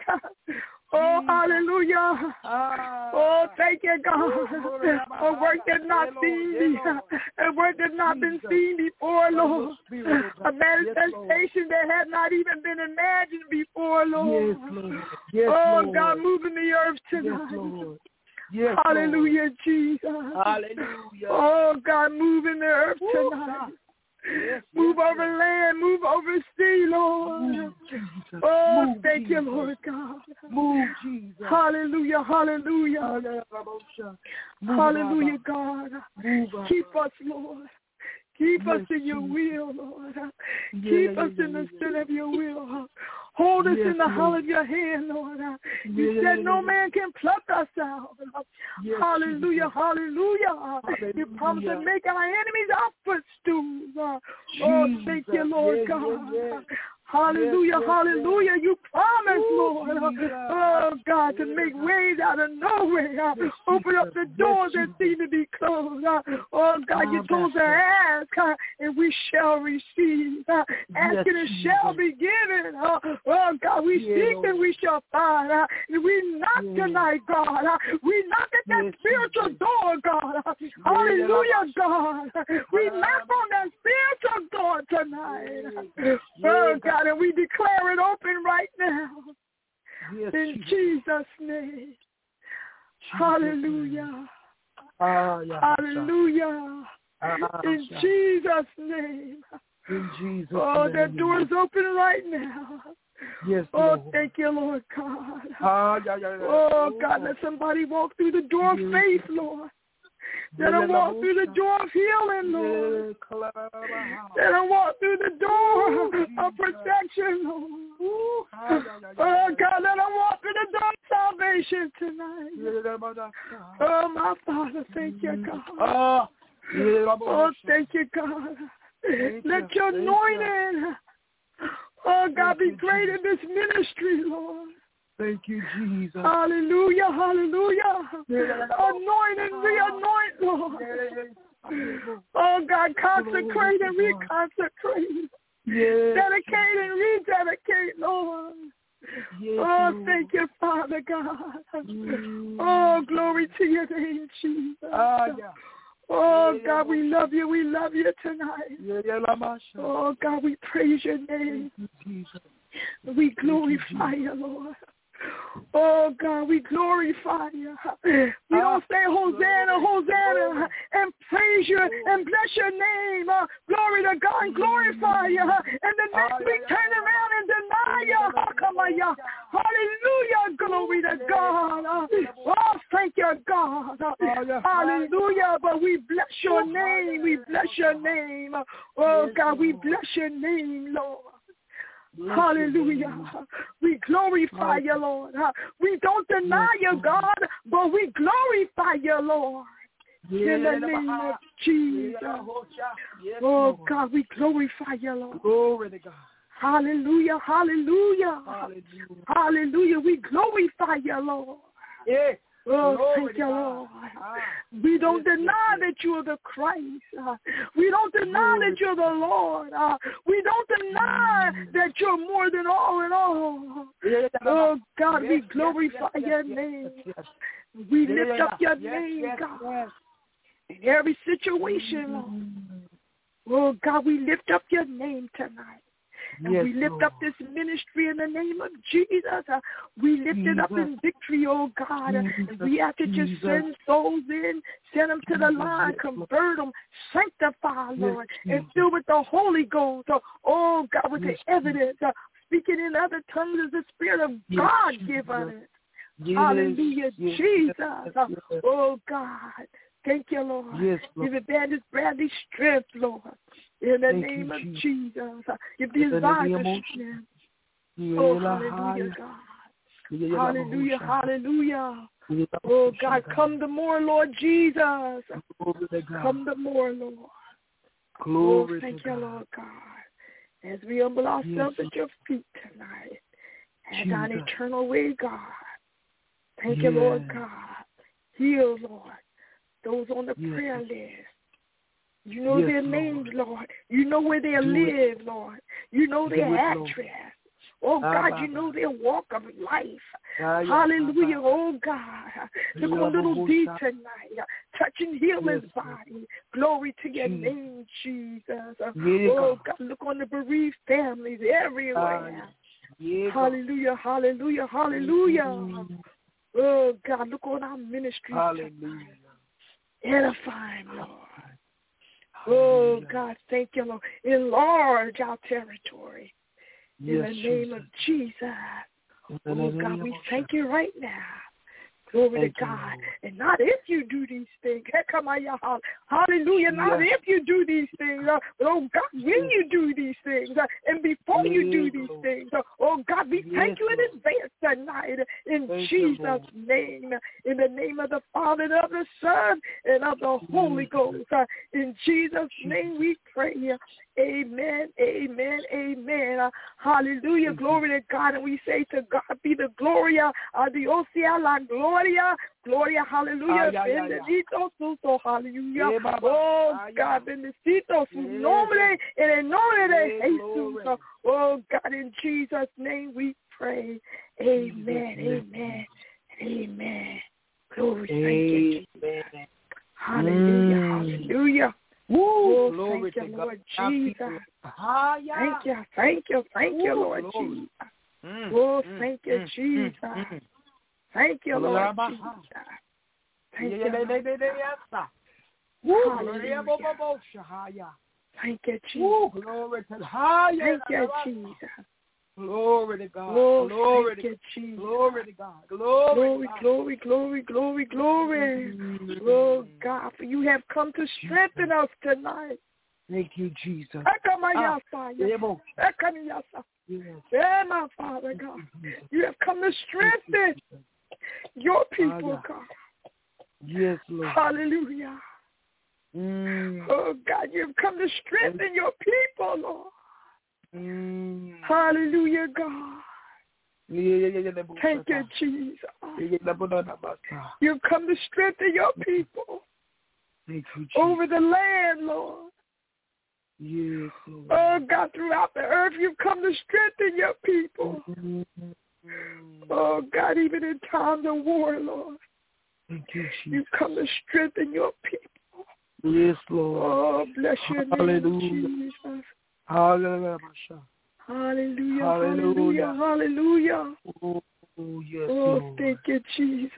Oh, hallelujah. Oh, thank you, God. A work that not seen be, a work that not been seen before, Lord. A manifestation that had not even been imagined before, Lord. Oh, God, moving the earth tonight. Yes, hallelujah, Lord. Jesus. Hallelujah. Oh, God, moving the earth tonight. Yes, move yes, over yes. land, move over sea, Lord. Move, oh, move, thank Jesus. you, Lord God. Move, Jesus. Hallelujah, hallelujah. Move, hallelujah, God. Move, Keep us, Lord. Keep yes, us in your Jesus. will, Lord. Yeah, Keep yeah, us yeah, in the yeah. center of your will. Hold us yes, in the hollow of your hand, Lord. You yeah, said yeah, no yeah. man can pluck us out. Yes, hallelujah, Jesus. hallelujah. hallelujah. You promised to make our enemies our footstools. Oh, thank you, Lord yes, God. Yes, yes. Hallelujah, yes, yes, hallelujah. Yes. You promised, Lord. Jesus. Oh, God, to make ways out of nowhere. Yes, Open up the doors yes, that seem to be closed. Oh, God, oh, you told us to ask, and we shall receive. Ask yes, and it shall be given. Oh, God, we yes. seek and we shall find. And we knock yes. tonight, God. We knock at that yes. spiritual door, God. Hallelujah, God. We knock on that spiritual door tonight. Yes. Oh, God. And we declare it open right now. Yes, in Jesus' name. Jesus Hallelujah. Uh, yeah, Hallelujah. Uh, in yeah. Jesus' name. In Jesus' oh, name. That door is open right now. Yes, oh, Lord. thank you, Lord God. Ah, yeah, yeah, yeah. Oh, God, let somebody walk through the door of faith, Lord. Let them walk through the door of healing, Lord. Let them walk through the door of protection, Lord. Oh, God, let them walk through the door of salvation tonight. Oh, my Father, thank you, God. Oh, thank you, God. Let your anointing, oh, God, be great in this ministry, Lord. Thank you, Jesus. Hallelujah, hallelujah. Anointing, re-anoint, Lord. Oh, God, consecrate and reconsecrate. Dedicate and rededicate, Lord. Oh, thank you, Father God. Oh, glory to your name, Jesus. Oh, God, we love you. We love you tonight. Oh, God, we praise your name. We glorify you, Lord. Oh, God, we glorify you. We don't say Hosanna, Hosanna, and praise you and bless your name. Uh, glory to God and glorify you. And the next week turn around and deny you. Hallelujah, glory to God. Uh, oh, thank you, God. Uh, hallelujah, but we bless your name. We bless your name. Oh, God, we bless your name, Lord. Hallelujah. We glorify you, Lord. We don't deny you, God, but we glorify you, Lord. In the name of Jesus. Oh, God, we glorify you, Lord. Glory to God. Hallelujah, hallelujah. Hallelujah. We glorify you, Lord. Yeah. Oh, Glory thank you, God. Lord. Ah, we don't yes, deny yes, that you're the Christ. Uh, we don't deny Glory. that you're the Lord. Uh, we don't deny Mm. that you're more than all in all. Yes, Oh, God, yes, we yes, glorify yes, your yes, name. yes, yes. We Yes, lift up your yes, name, yes, God, yes. in every situation, Lord. Oh, God, we lift up your name tonight. And Yes, we lift Lord. up this ministry in the name of Jesus. Uh, we lift it up in victory, oh God. Uh, and we ask that you Jesus. send souls in, send them to the line, Yes, convert them, sanctify, Yes, Lord, and Jesus. fill with the Holy Ghost. Uh, oh God, with Yes, the evidence, uh, speaking in other tongues as the Spirit of Yes, God Jesus. given it. Yes, Hallelujah, yes, Jesus. yes, Uh, yes. oh God. Thank you, Lord. Yes, Lord. Give Evangelist Bradley strength, Lord. In the Thank name you, of Jesus. Jesus. Give In the the name advisor of strength. Yeah, Oh, la, hallelujah, hi. God. Yeah, la, Hallelujah, la, hallelujah. Yeah, la, Oh, la, God, come the more, Lord Jesus. Glory to God. Come the more, Lord. Glory oh, thank to you, God. Lord God. As we humble ourselves Yes, at your feet tonight. Have Jesus. thine eternal way, God. Thank Yes. you, Lord God. Heal, Lord, those on the Yes. prayer list. You know Yes, their Lord. names, Lord. You know where they Do live, it. Lord. You know Do their it, Lord. address. Oh, Ah, God, bah, you know bah. their walk of life. Ah, yeah, Hallelujah. bah, bah. Oh, God. Look Yeah, on little bah, D bah. tonight. Touch and heal his Yes, body. Glory to your Jesus. name, Jesus. Yeah, Oh, God. God, look on the bereaved families everywhere. Ah, yeah, God. Hallelujah, hallelujah, hallelujah. Mm. Oh, God, look on our ministries Hallelujah. tonight. Edify, Lord. Oh, Hallelujah. God, thank you, Lord. Enlarge our territory. In Yes, the name of Jesus. In the Oh, name God, we of thank Jesus. you right now. Glory Thank to you, God. Lord. And not if you do these things. Hallelujah. Not Yes. if you do these things. Uh, but, oh, God, when Yes. you do these things. Uh, and before you do Yes, these Lord. things. Uh, oh, God, we Yes, thank you in Lord. advance tonight. In Thank you, Jesus' Lord. name. In the name of the Father and of the Son and of the Holy Jesus. Ghost. Uh, in Jesus' name we pray. Amen, amen, amen. Uh, hallelujah. Thank Glory to God. And we say to God be the gloria, uh, Dios sea la gloria, gloria, hallelujah. Ay, ay, ay, ay. Bendito su, so, hallelujah. Yeah, Baba. Oh, Ay, God, ay. bendito su Yeah, nombre, en el nombre de Yeah, Jesús. glory. Oh, God, in Jesus' name we pray. Amen, Jesus' amen, amen. Glory, thank you, Amen. Jesus. Hallelujah, Mm. hallelujah. Woo, Oh, glory thank you, to Lord God. Jesus. Ah, yeah. Thank you, thank you, thank you, Ooh, Lord glory. Jesus. Mm, Oh, mm, thank you, mm, Jesus. mm, mm. Thank you, Lord Glory. Jesus. Thank Yeah, you, yeah, Lord yeah, yeah, God. yeah, yeah. Woo, Hallelujah. glory, bo, bo, bo, shahaya. Thank you, Woo, Jesus. glory to Hallelujah. Thank you, Jesus. Glory to God. Oh, Glory thank to you, Jesus. Glory to God. Glory, Glory, to God. glory, glory, glory, glory. Mm. Oh, God, for you have come to strengthen us tonight. Thank you, Jesus. Ah, yes. yeah, my Father, God. You have come to strengthen your people, God. Yes, Lord. Hallelujah. Mm. Oh, God, you have come to strengthen your people, Lord. Mm. Hallelujah, God. Thank you, Jesus. You've come to strengthen your people. Thank you, Jesus. Over the land, Lord. Yes, Lord. Oh, God, throughout the earth, you've come to strengthen your people. Mm-hmm. Oh, God, even in times of war, Lord. Thank you, Jesus. You've come to strengthen your people. Yes, Lord. Oh, bless your Hallelujah. name, Jesus. Hallelujah. Hallelujah, Hallelujah. hallelujah, hallelujah. Oh, yes, Oh, Lord. thank you, Jesus.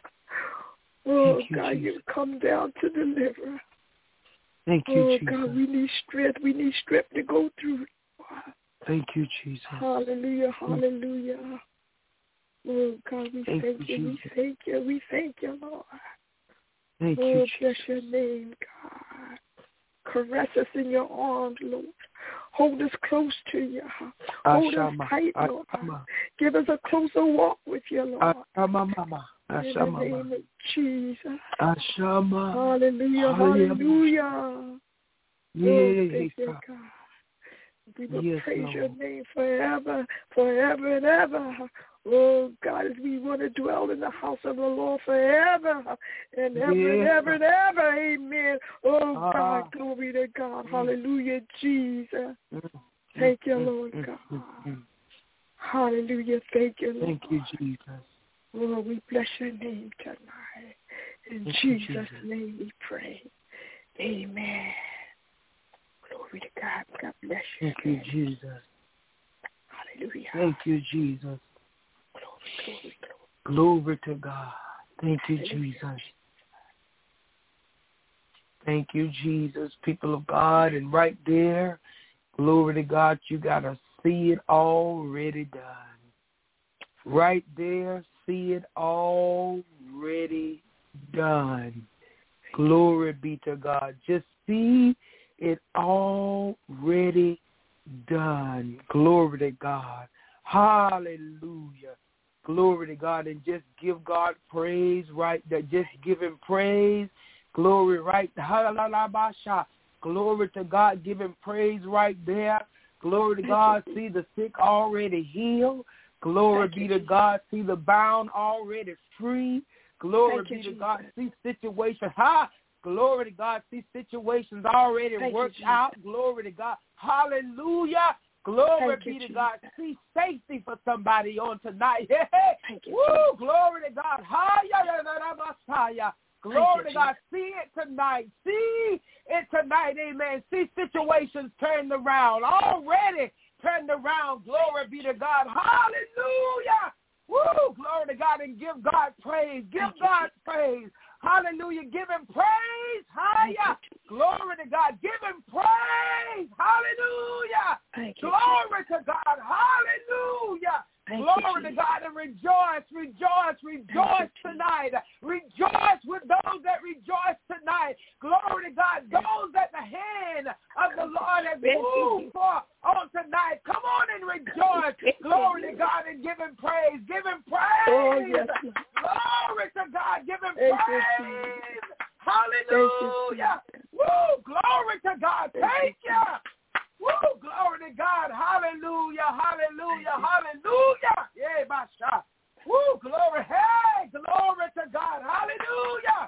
Oh, Thank you, God, Jesus. you've come down to deliver. Thank you, Oh, Jesus. God, we need strength. We need strength to go through. Thank you, Jesus. Hallelujah, hallelujah. Oh, God, we Thank thank, you, you. We Jesus. thank you. We thank you, Lord. Thank oh, you, bless Jesus. your name, God. Caress us in your arms, Lord. Hold us close to you. Hold Ashama. us tight, Lord. Ashama. Give us a closer walk with you, Lord. Ashama, mama. In the Ashama, name mama. of Jesus. Ashama. Hallelujah, hallelujah. Yeah, Oh, thank you, God. We will yes, praise Lord. your name forever, forever and ever. Oh, God, as we want to dwell in the house of the Lord forever and ever yeah. and ever and ever. Amen. Oh, Ah. God, glory to God. Mm. Hallelujah, Jesus. Mm. Thank you, mm. Lord mm. God. Mm. Hallelujah. Thank you, Lord. Thank you, Jesus. Lord, we bless your name tonight. In Thank Jesus', you, Jesus. name we pray. Amen. Glory to God. God bless you. Thank you, Jesus. Hallelujah. Thank you, Jesus. Glory, glory, glory. Glory to God. Thank you, Hallelujah. Jesus. Thank you, Jesus, people of God. And right there, glory to God, you got to see it already done. Right there, see it already done. Glory be to God. Just see it already done. Glory to God. Hallelujah. Glory to God. And just give God praise right there. Just give him praise. Glory right there. Glory to God. Give him praise right there. Glory to God. See the sick already healed. Glory be to God. See the bound already free. Glory be to God. See situations. Ha! Glory to God. See situations already worked out. Glory to God. Hallelujah. Glory be to God. See safety for somebody on tonight. Thank you, Woo! Glory to God. Hallelujah. Glory to God. See it tonight. See it tonight. Amen. See situations turned around. Already turned around. Glory be to God. Hallelujah. Woo! Glory to God, and give God praise. Give Thank God you. praise. Hallelujah. Give him praise. Hallelujah. Glory to God. Give him praise. Hallelujah. Thank Glory you. to God. Hallelujah. Thank Glory you, to God, and rejoice, rejoice, rejoice you, tonight. Rejoice with those that rejoice tonight. Glory to God, those that the hand of the Lord has moved for on tonight. Come on and rejoice. Glory to God, and give him praise. Give him praise. Oh, yes. Glory to God. Give him praise. Hallelujah. Woo, glory to God. Thank you. Woo, glory to God. Hallelujah, hallelujah, hallelujah. Yeah, my shot. Woo, glory. Hey, glory to God. Hallelujah.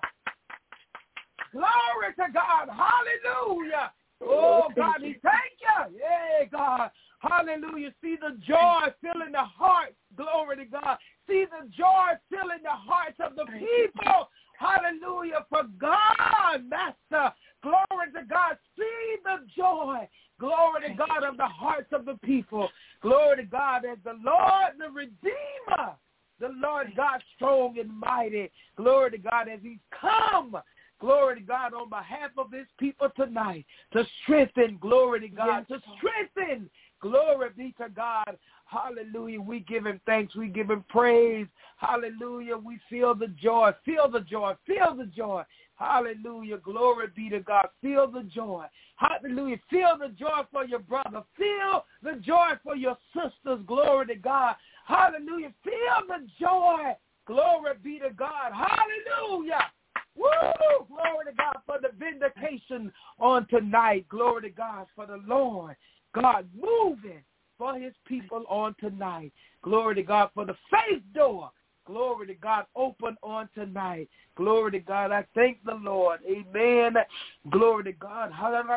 Glory to God. Hallelujah. Oh, God, we thank you. Yeah, God. Hallelujah. See the joy filling the hearts. Glory to God. See the joy filling the hearts of the people. Hallelujah. For God, Master. Glory to God. See the joy. Glory to God of the hearts of the people. Glory to God as the Lord, the Redeemer, the Lord God strong and mighty. Glory to God as he's come. Glory to God on behalf of his people tonight to strengthen, glory to God, yes, to strengthen, Glory be to God. Hallelujah. We give him thanks. We give him praise. Hallelujah. We feel the joy. Feel the joy. Feel the joy. Hallelujah. Glory be to God. Feel the joy. Hallelujah. Feel the joy for your brother. Feel the joy for your sisters. Glory to God. Hallelujah. Feel the joy. Glory be to God. Hallelujah. Woo! Glory to God for the vindication on tonight. Glory to God for the Lord. God moving for his people on tonight. Glory to God for the faith door. Glory to God open on tonight. Glory to God. I thank the Lord. Amen. Glory to God.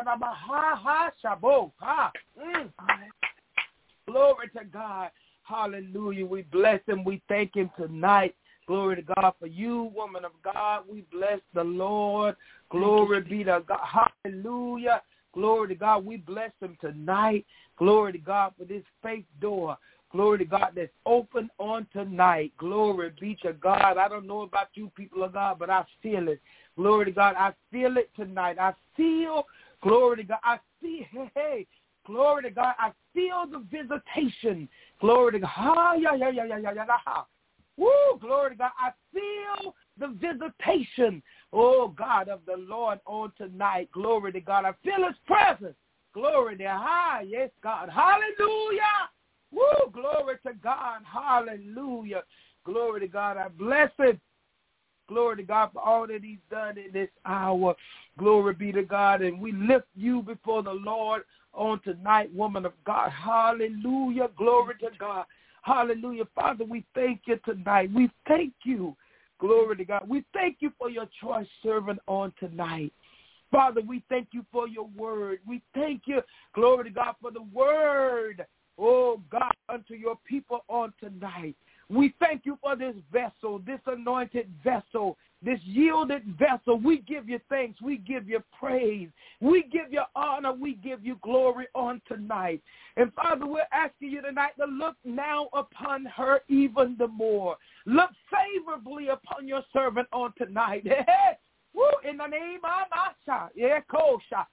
Glory to God. Hallelujah. We bless him. We thank him tonight. Glory to God for you, woman of God. We bless the Lord. Glory be to God. Hallelujah. Glory to God. We bless him tonight. Glory to God for this faith door. Glory to God that's open on tonight. Glory be to God. I don't know about you people of God, but I feel it. Glory to God. I feel it tonight. I feel, glory to God. I see, hey, hey. Glory to God. I feel the visitation. Glory to God. Ha, yeah, yeah, yeah, yeah, yeah, yeah, ha. Woo, glory to God. I feel the visitation, oh God, of the Lord on tonight. Glory to God. I feel his presence. Glory to God. Yes, God. Hallelujah. Woo, glory to God. Hallelujah. Glory to God. I bless him. Glory to God for all that he's done in this hour. Glory be to God. And we lift you before the Lord on tonight, woman of God. Hallelujah. Glory to God. Hallelujah. Father, we thank you tonight. We thank you. Glory to God. We thank you for your choice servant on tonight. Father, we thank you for your word. We thank you, glory to God, for the word, oh God, unto your people on tonight. We thank you for this vessel, this anointed vessel, this yielded vessel. We give you thanks. We give you praise. We give you honor. We give you glory on tonight. And Father, we're asking you tonight to look now upon her even the more. Look favorably upon your servant on tonight. Woo, in the name of Asha. Yeah, Kosha.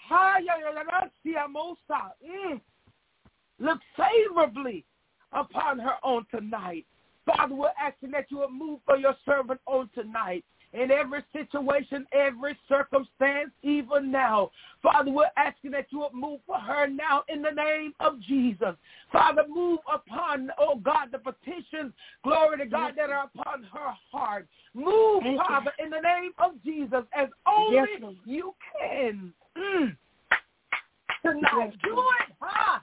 Mm. Look favorably upon her on tonight. Father, we're asking that you will move for your servant on tonight in every situation, every circumstance, even now. Father, we're asking that you will move for her now in the name of Jesus. Father, move upon, oh God, the petitions, glory to God, that are upon her heart. Move, Thank Father, you. in the name of Jesus, as only yes, you can. Mm. Tonight, do it. Ha.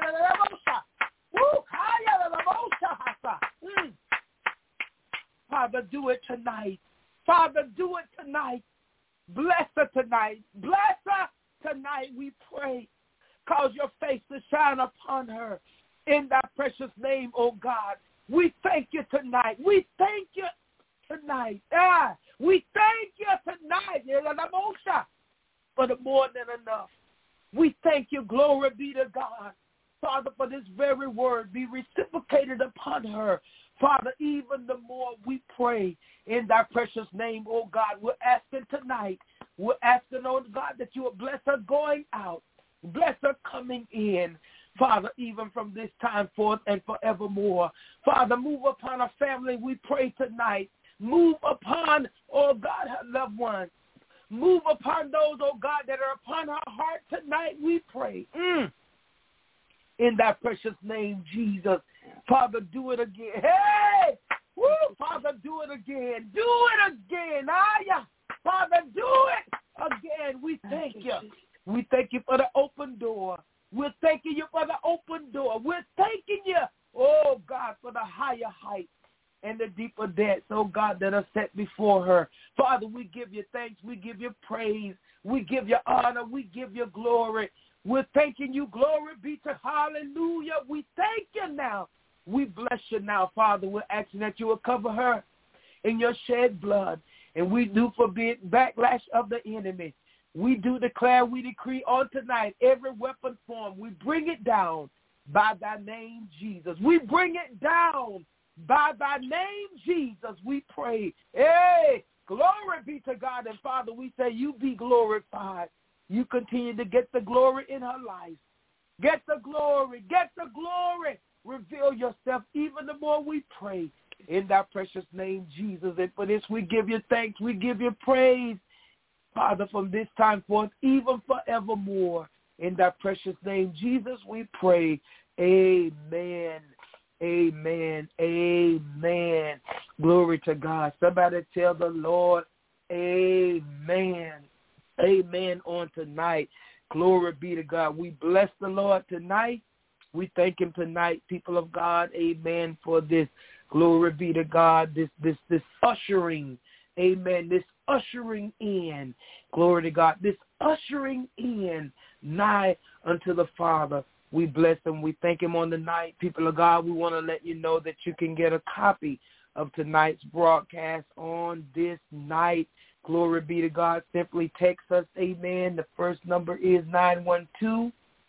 Mm. Father, do it tonight. Father, do it tonight. Bless her tonight. Bless her tonight, we pray. Cause your face to shine upon her in that precious name, oh God. We thank you tonight. We thank you tonight. Ah, we thank you tonight for the more than enough. We thank you. Glory be to God. Father, for this very word be reciprocated upon her. Father, even the more we pray in thy precious name, oh God. We're asking tonight, we're asking, oh God, that you will bless her going out, bless her coming in. Father, even from this time forth and forevermore. Father, move upon our family, we pray tonight. Move upon, oh God, her loved ones. Move upon those, oh God, that are upon her heart tonight, we pray. Mm. In that precious name, Jesus. Father, do it again. Hey! Woo! Father, do it again. Do it again. Ah, yeah. Father, do it again. We thank you. We thank you for the open door. We're thanking you for the open door. We're thanking you, oh God, for the higher heights and the deeper depths, oh God, that are set before her. Father, we give you thanks. We give you praise. We give you honor. We give you glory. We're thanking you. Glory be to hallelujah. We thank you now. We bless you now, Father. We're asking that you will cover her in your shed blood. And we do forbid backlash of the enemy. We do declare, we decree on tonight, every weapon formed, we bring it down by thy name, Jesus. We bring it down by thy name, Jesus. We pray. Hey, glory be to God. And Father, we say you be glorified. You continue to get the glory in her life. Get the glory. Get the glory. Reveal yourself even the more we pray. In thy precious name, Jesus. And for this, we give you thanks. We give you praise, Father, from this time forth, even forevermore. In thy precious name, Jesus, we pray. Amen. Amen. Amen. Glory to God. Somebody tell the Lord, amen. Amen on tonight. Glory be to God. We bless the Lord tonight. We thank him tonight, people of God. Amen for this. Glory be to God. This, this, this ushering. Amen. This ushering in. Glory to God. This ushering in nigh unto the Father. We bless him. We thank him on the night. People of God, we want to let you know that you can get a copy of tonight's broadcast on this night. Glory be to God. Simply text us. Amen. The first number is nine one two,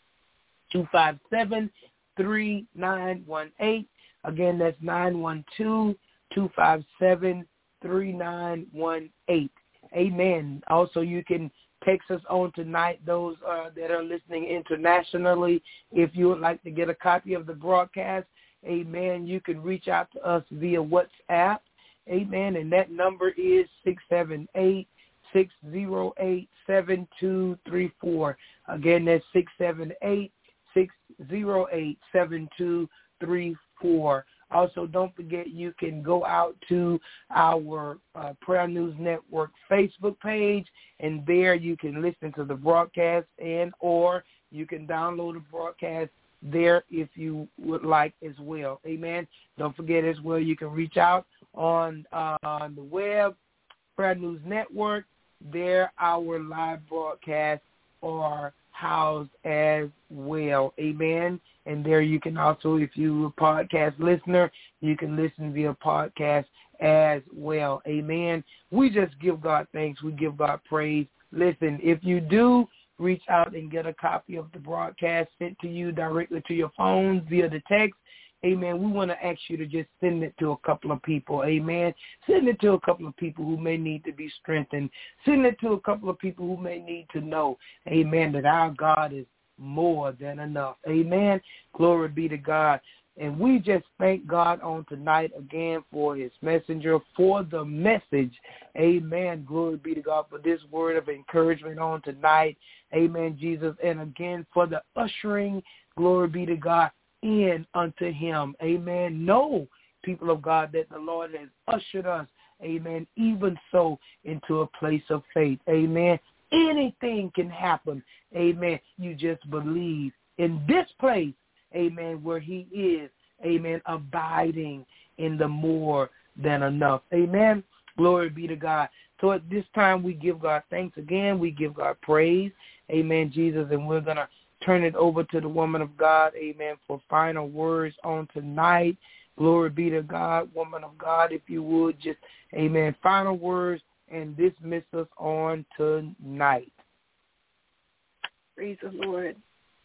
two five seven, three nine one eight. Again, that's nine one two, two five seven, three nine one eight. Amen. Also, you can text us on tonight, those uh, that are listening internationally. If you would like to get a copy of the broadcast, amen, you can reach out to us via WhatsApp. Amen. And that number is six seven eight, six zero eight, seven two three four. Again, that's six seven eight, six zero eight, seven two three four. Also, don't forget you can go out to our uh, Prayer News Network Facebook page, and there you can listen to the broadcast and or you can download the broadcast there if you would like as well. Amen. Don't forget as well you can reach out on, uh, on the web, Prayer News Network. There our live broadcasts are housed as well. Amen. And there you can also, if you're a podcast listener, you can listen via podcast as well. Amen. We just give God thanks. We give God praise. Listen, if you do reach out and get a copy of the broadcast sent to you directly to your phone via the text, amen, we want to ask you to just send it to a couple of people. Amen. Send it to a couple of people who may need to be strengthened. Send it to a couple of people who may need to know, amen, that our God is more than enough. Amen. Glory be to God. And we just thank God on tonight again for his messenger, for the message. Amen. Glory be to God for this word of encouragement on tonight. Amen, Jesus. And again, for the ushering, glory be to God, in unto him. Amen. Know, people of God, that the Lord has ushered us, amen, even so into a place of faith. Amen. Anything can happen. Amen. You just believe in this place, amen, where he is, amen, abiding in the more than enough. Amen. Glory be to God. So at this time, we give God thanks again. We give God praise. Amen, Jesus. And we're going to turn it over to the woman of God, amen, for final words on tonight. Glory be to God. Woman of God, if you would, just, amen, final words and dismiss us on tonight. Praise the Lord.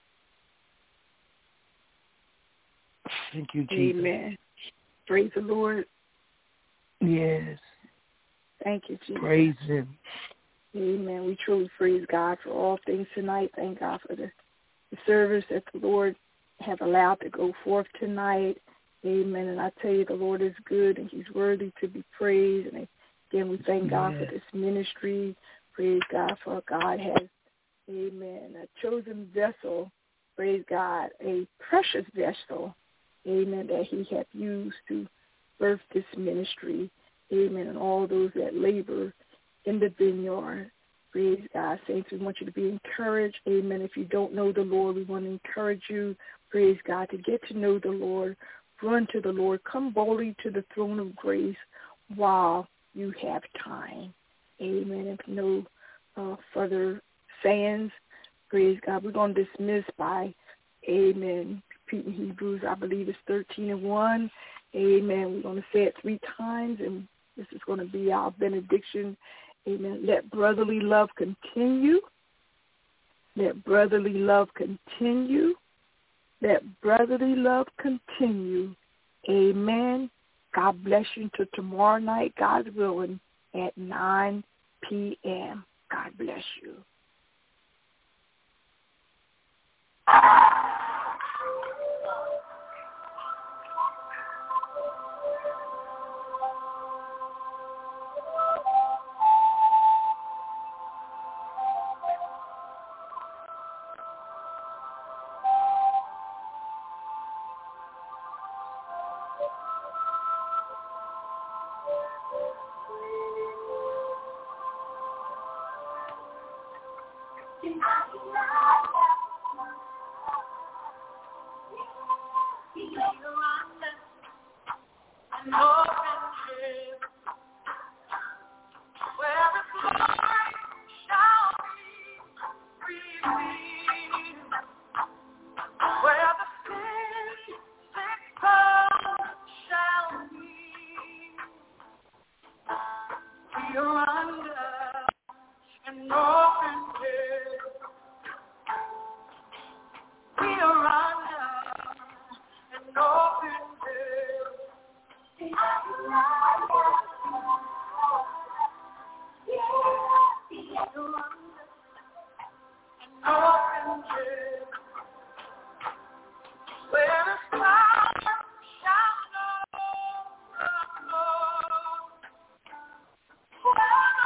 Thank you, Jesus. Amen. Praise the Lord. Yes. Thank you, Jesus. Praise him. Amen. We truly praise God for all things tonight. Thank God for the, the service that the Lord have allowed to go forth tonight. Amen. And I tell you, the Lord is good and he's worthy to be praised. And again, we thank God yes. for this ministry. Praise God for God has, amen, a chosen vessel. Praise God, a precious vessel. Amen, that he hath used to birth this ministry. Amen, and all those that labor in the vineyard. Praise God. Saints, we want you to be encouraged. Amen. If you don't know the Lord, we want to encourage you, praise God, to get to know the Lord. Run to the Lord. Come boldly to the throne of grace while you have time. Amen. If no uh, further sayings, praise God, we're going to dismiss by, amen, repeating Hebrews, I believe it's thirteen and one. Amen. We're going to say it three times, and this is going to be our benediction. Amen. Let brotherly love continue. Let brotherly love continue. Let brotherly love continue. Amen. God bless you until tomorrow night, God's willing, at nine p.m. God bless you. Wow.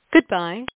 Goodbye.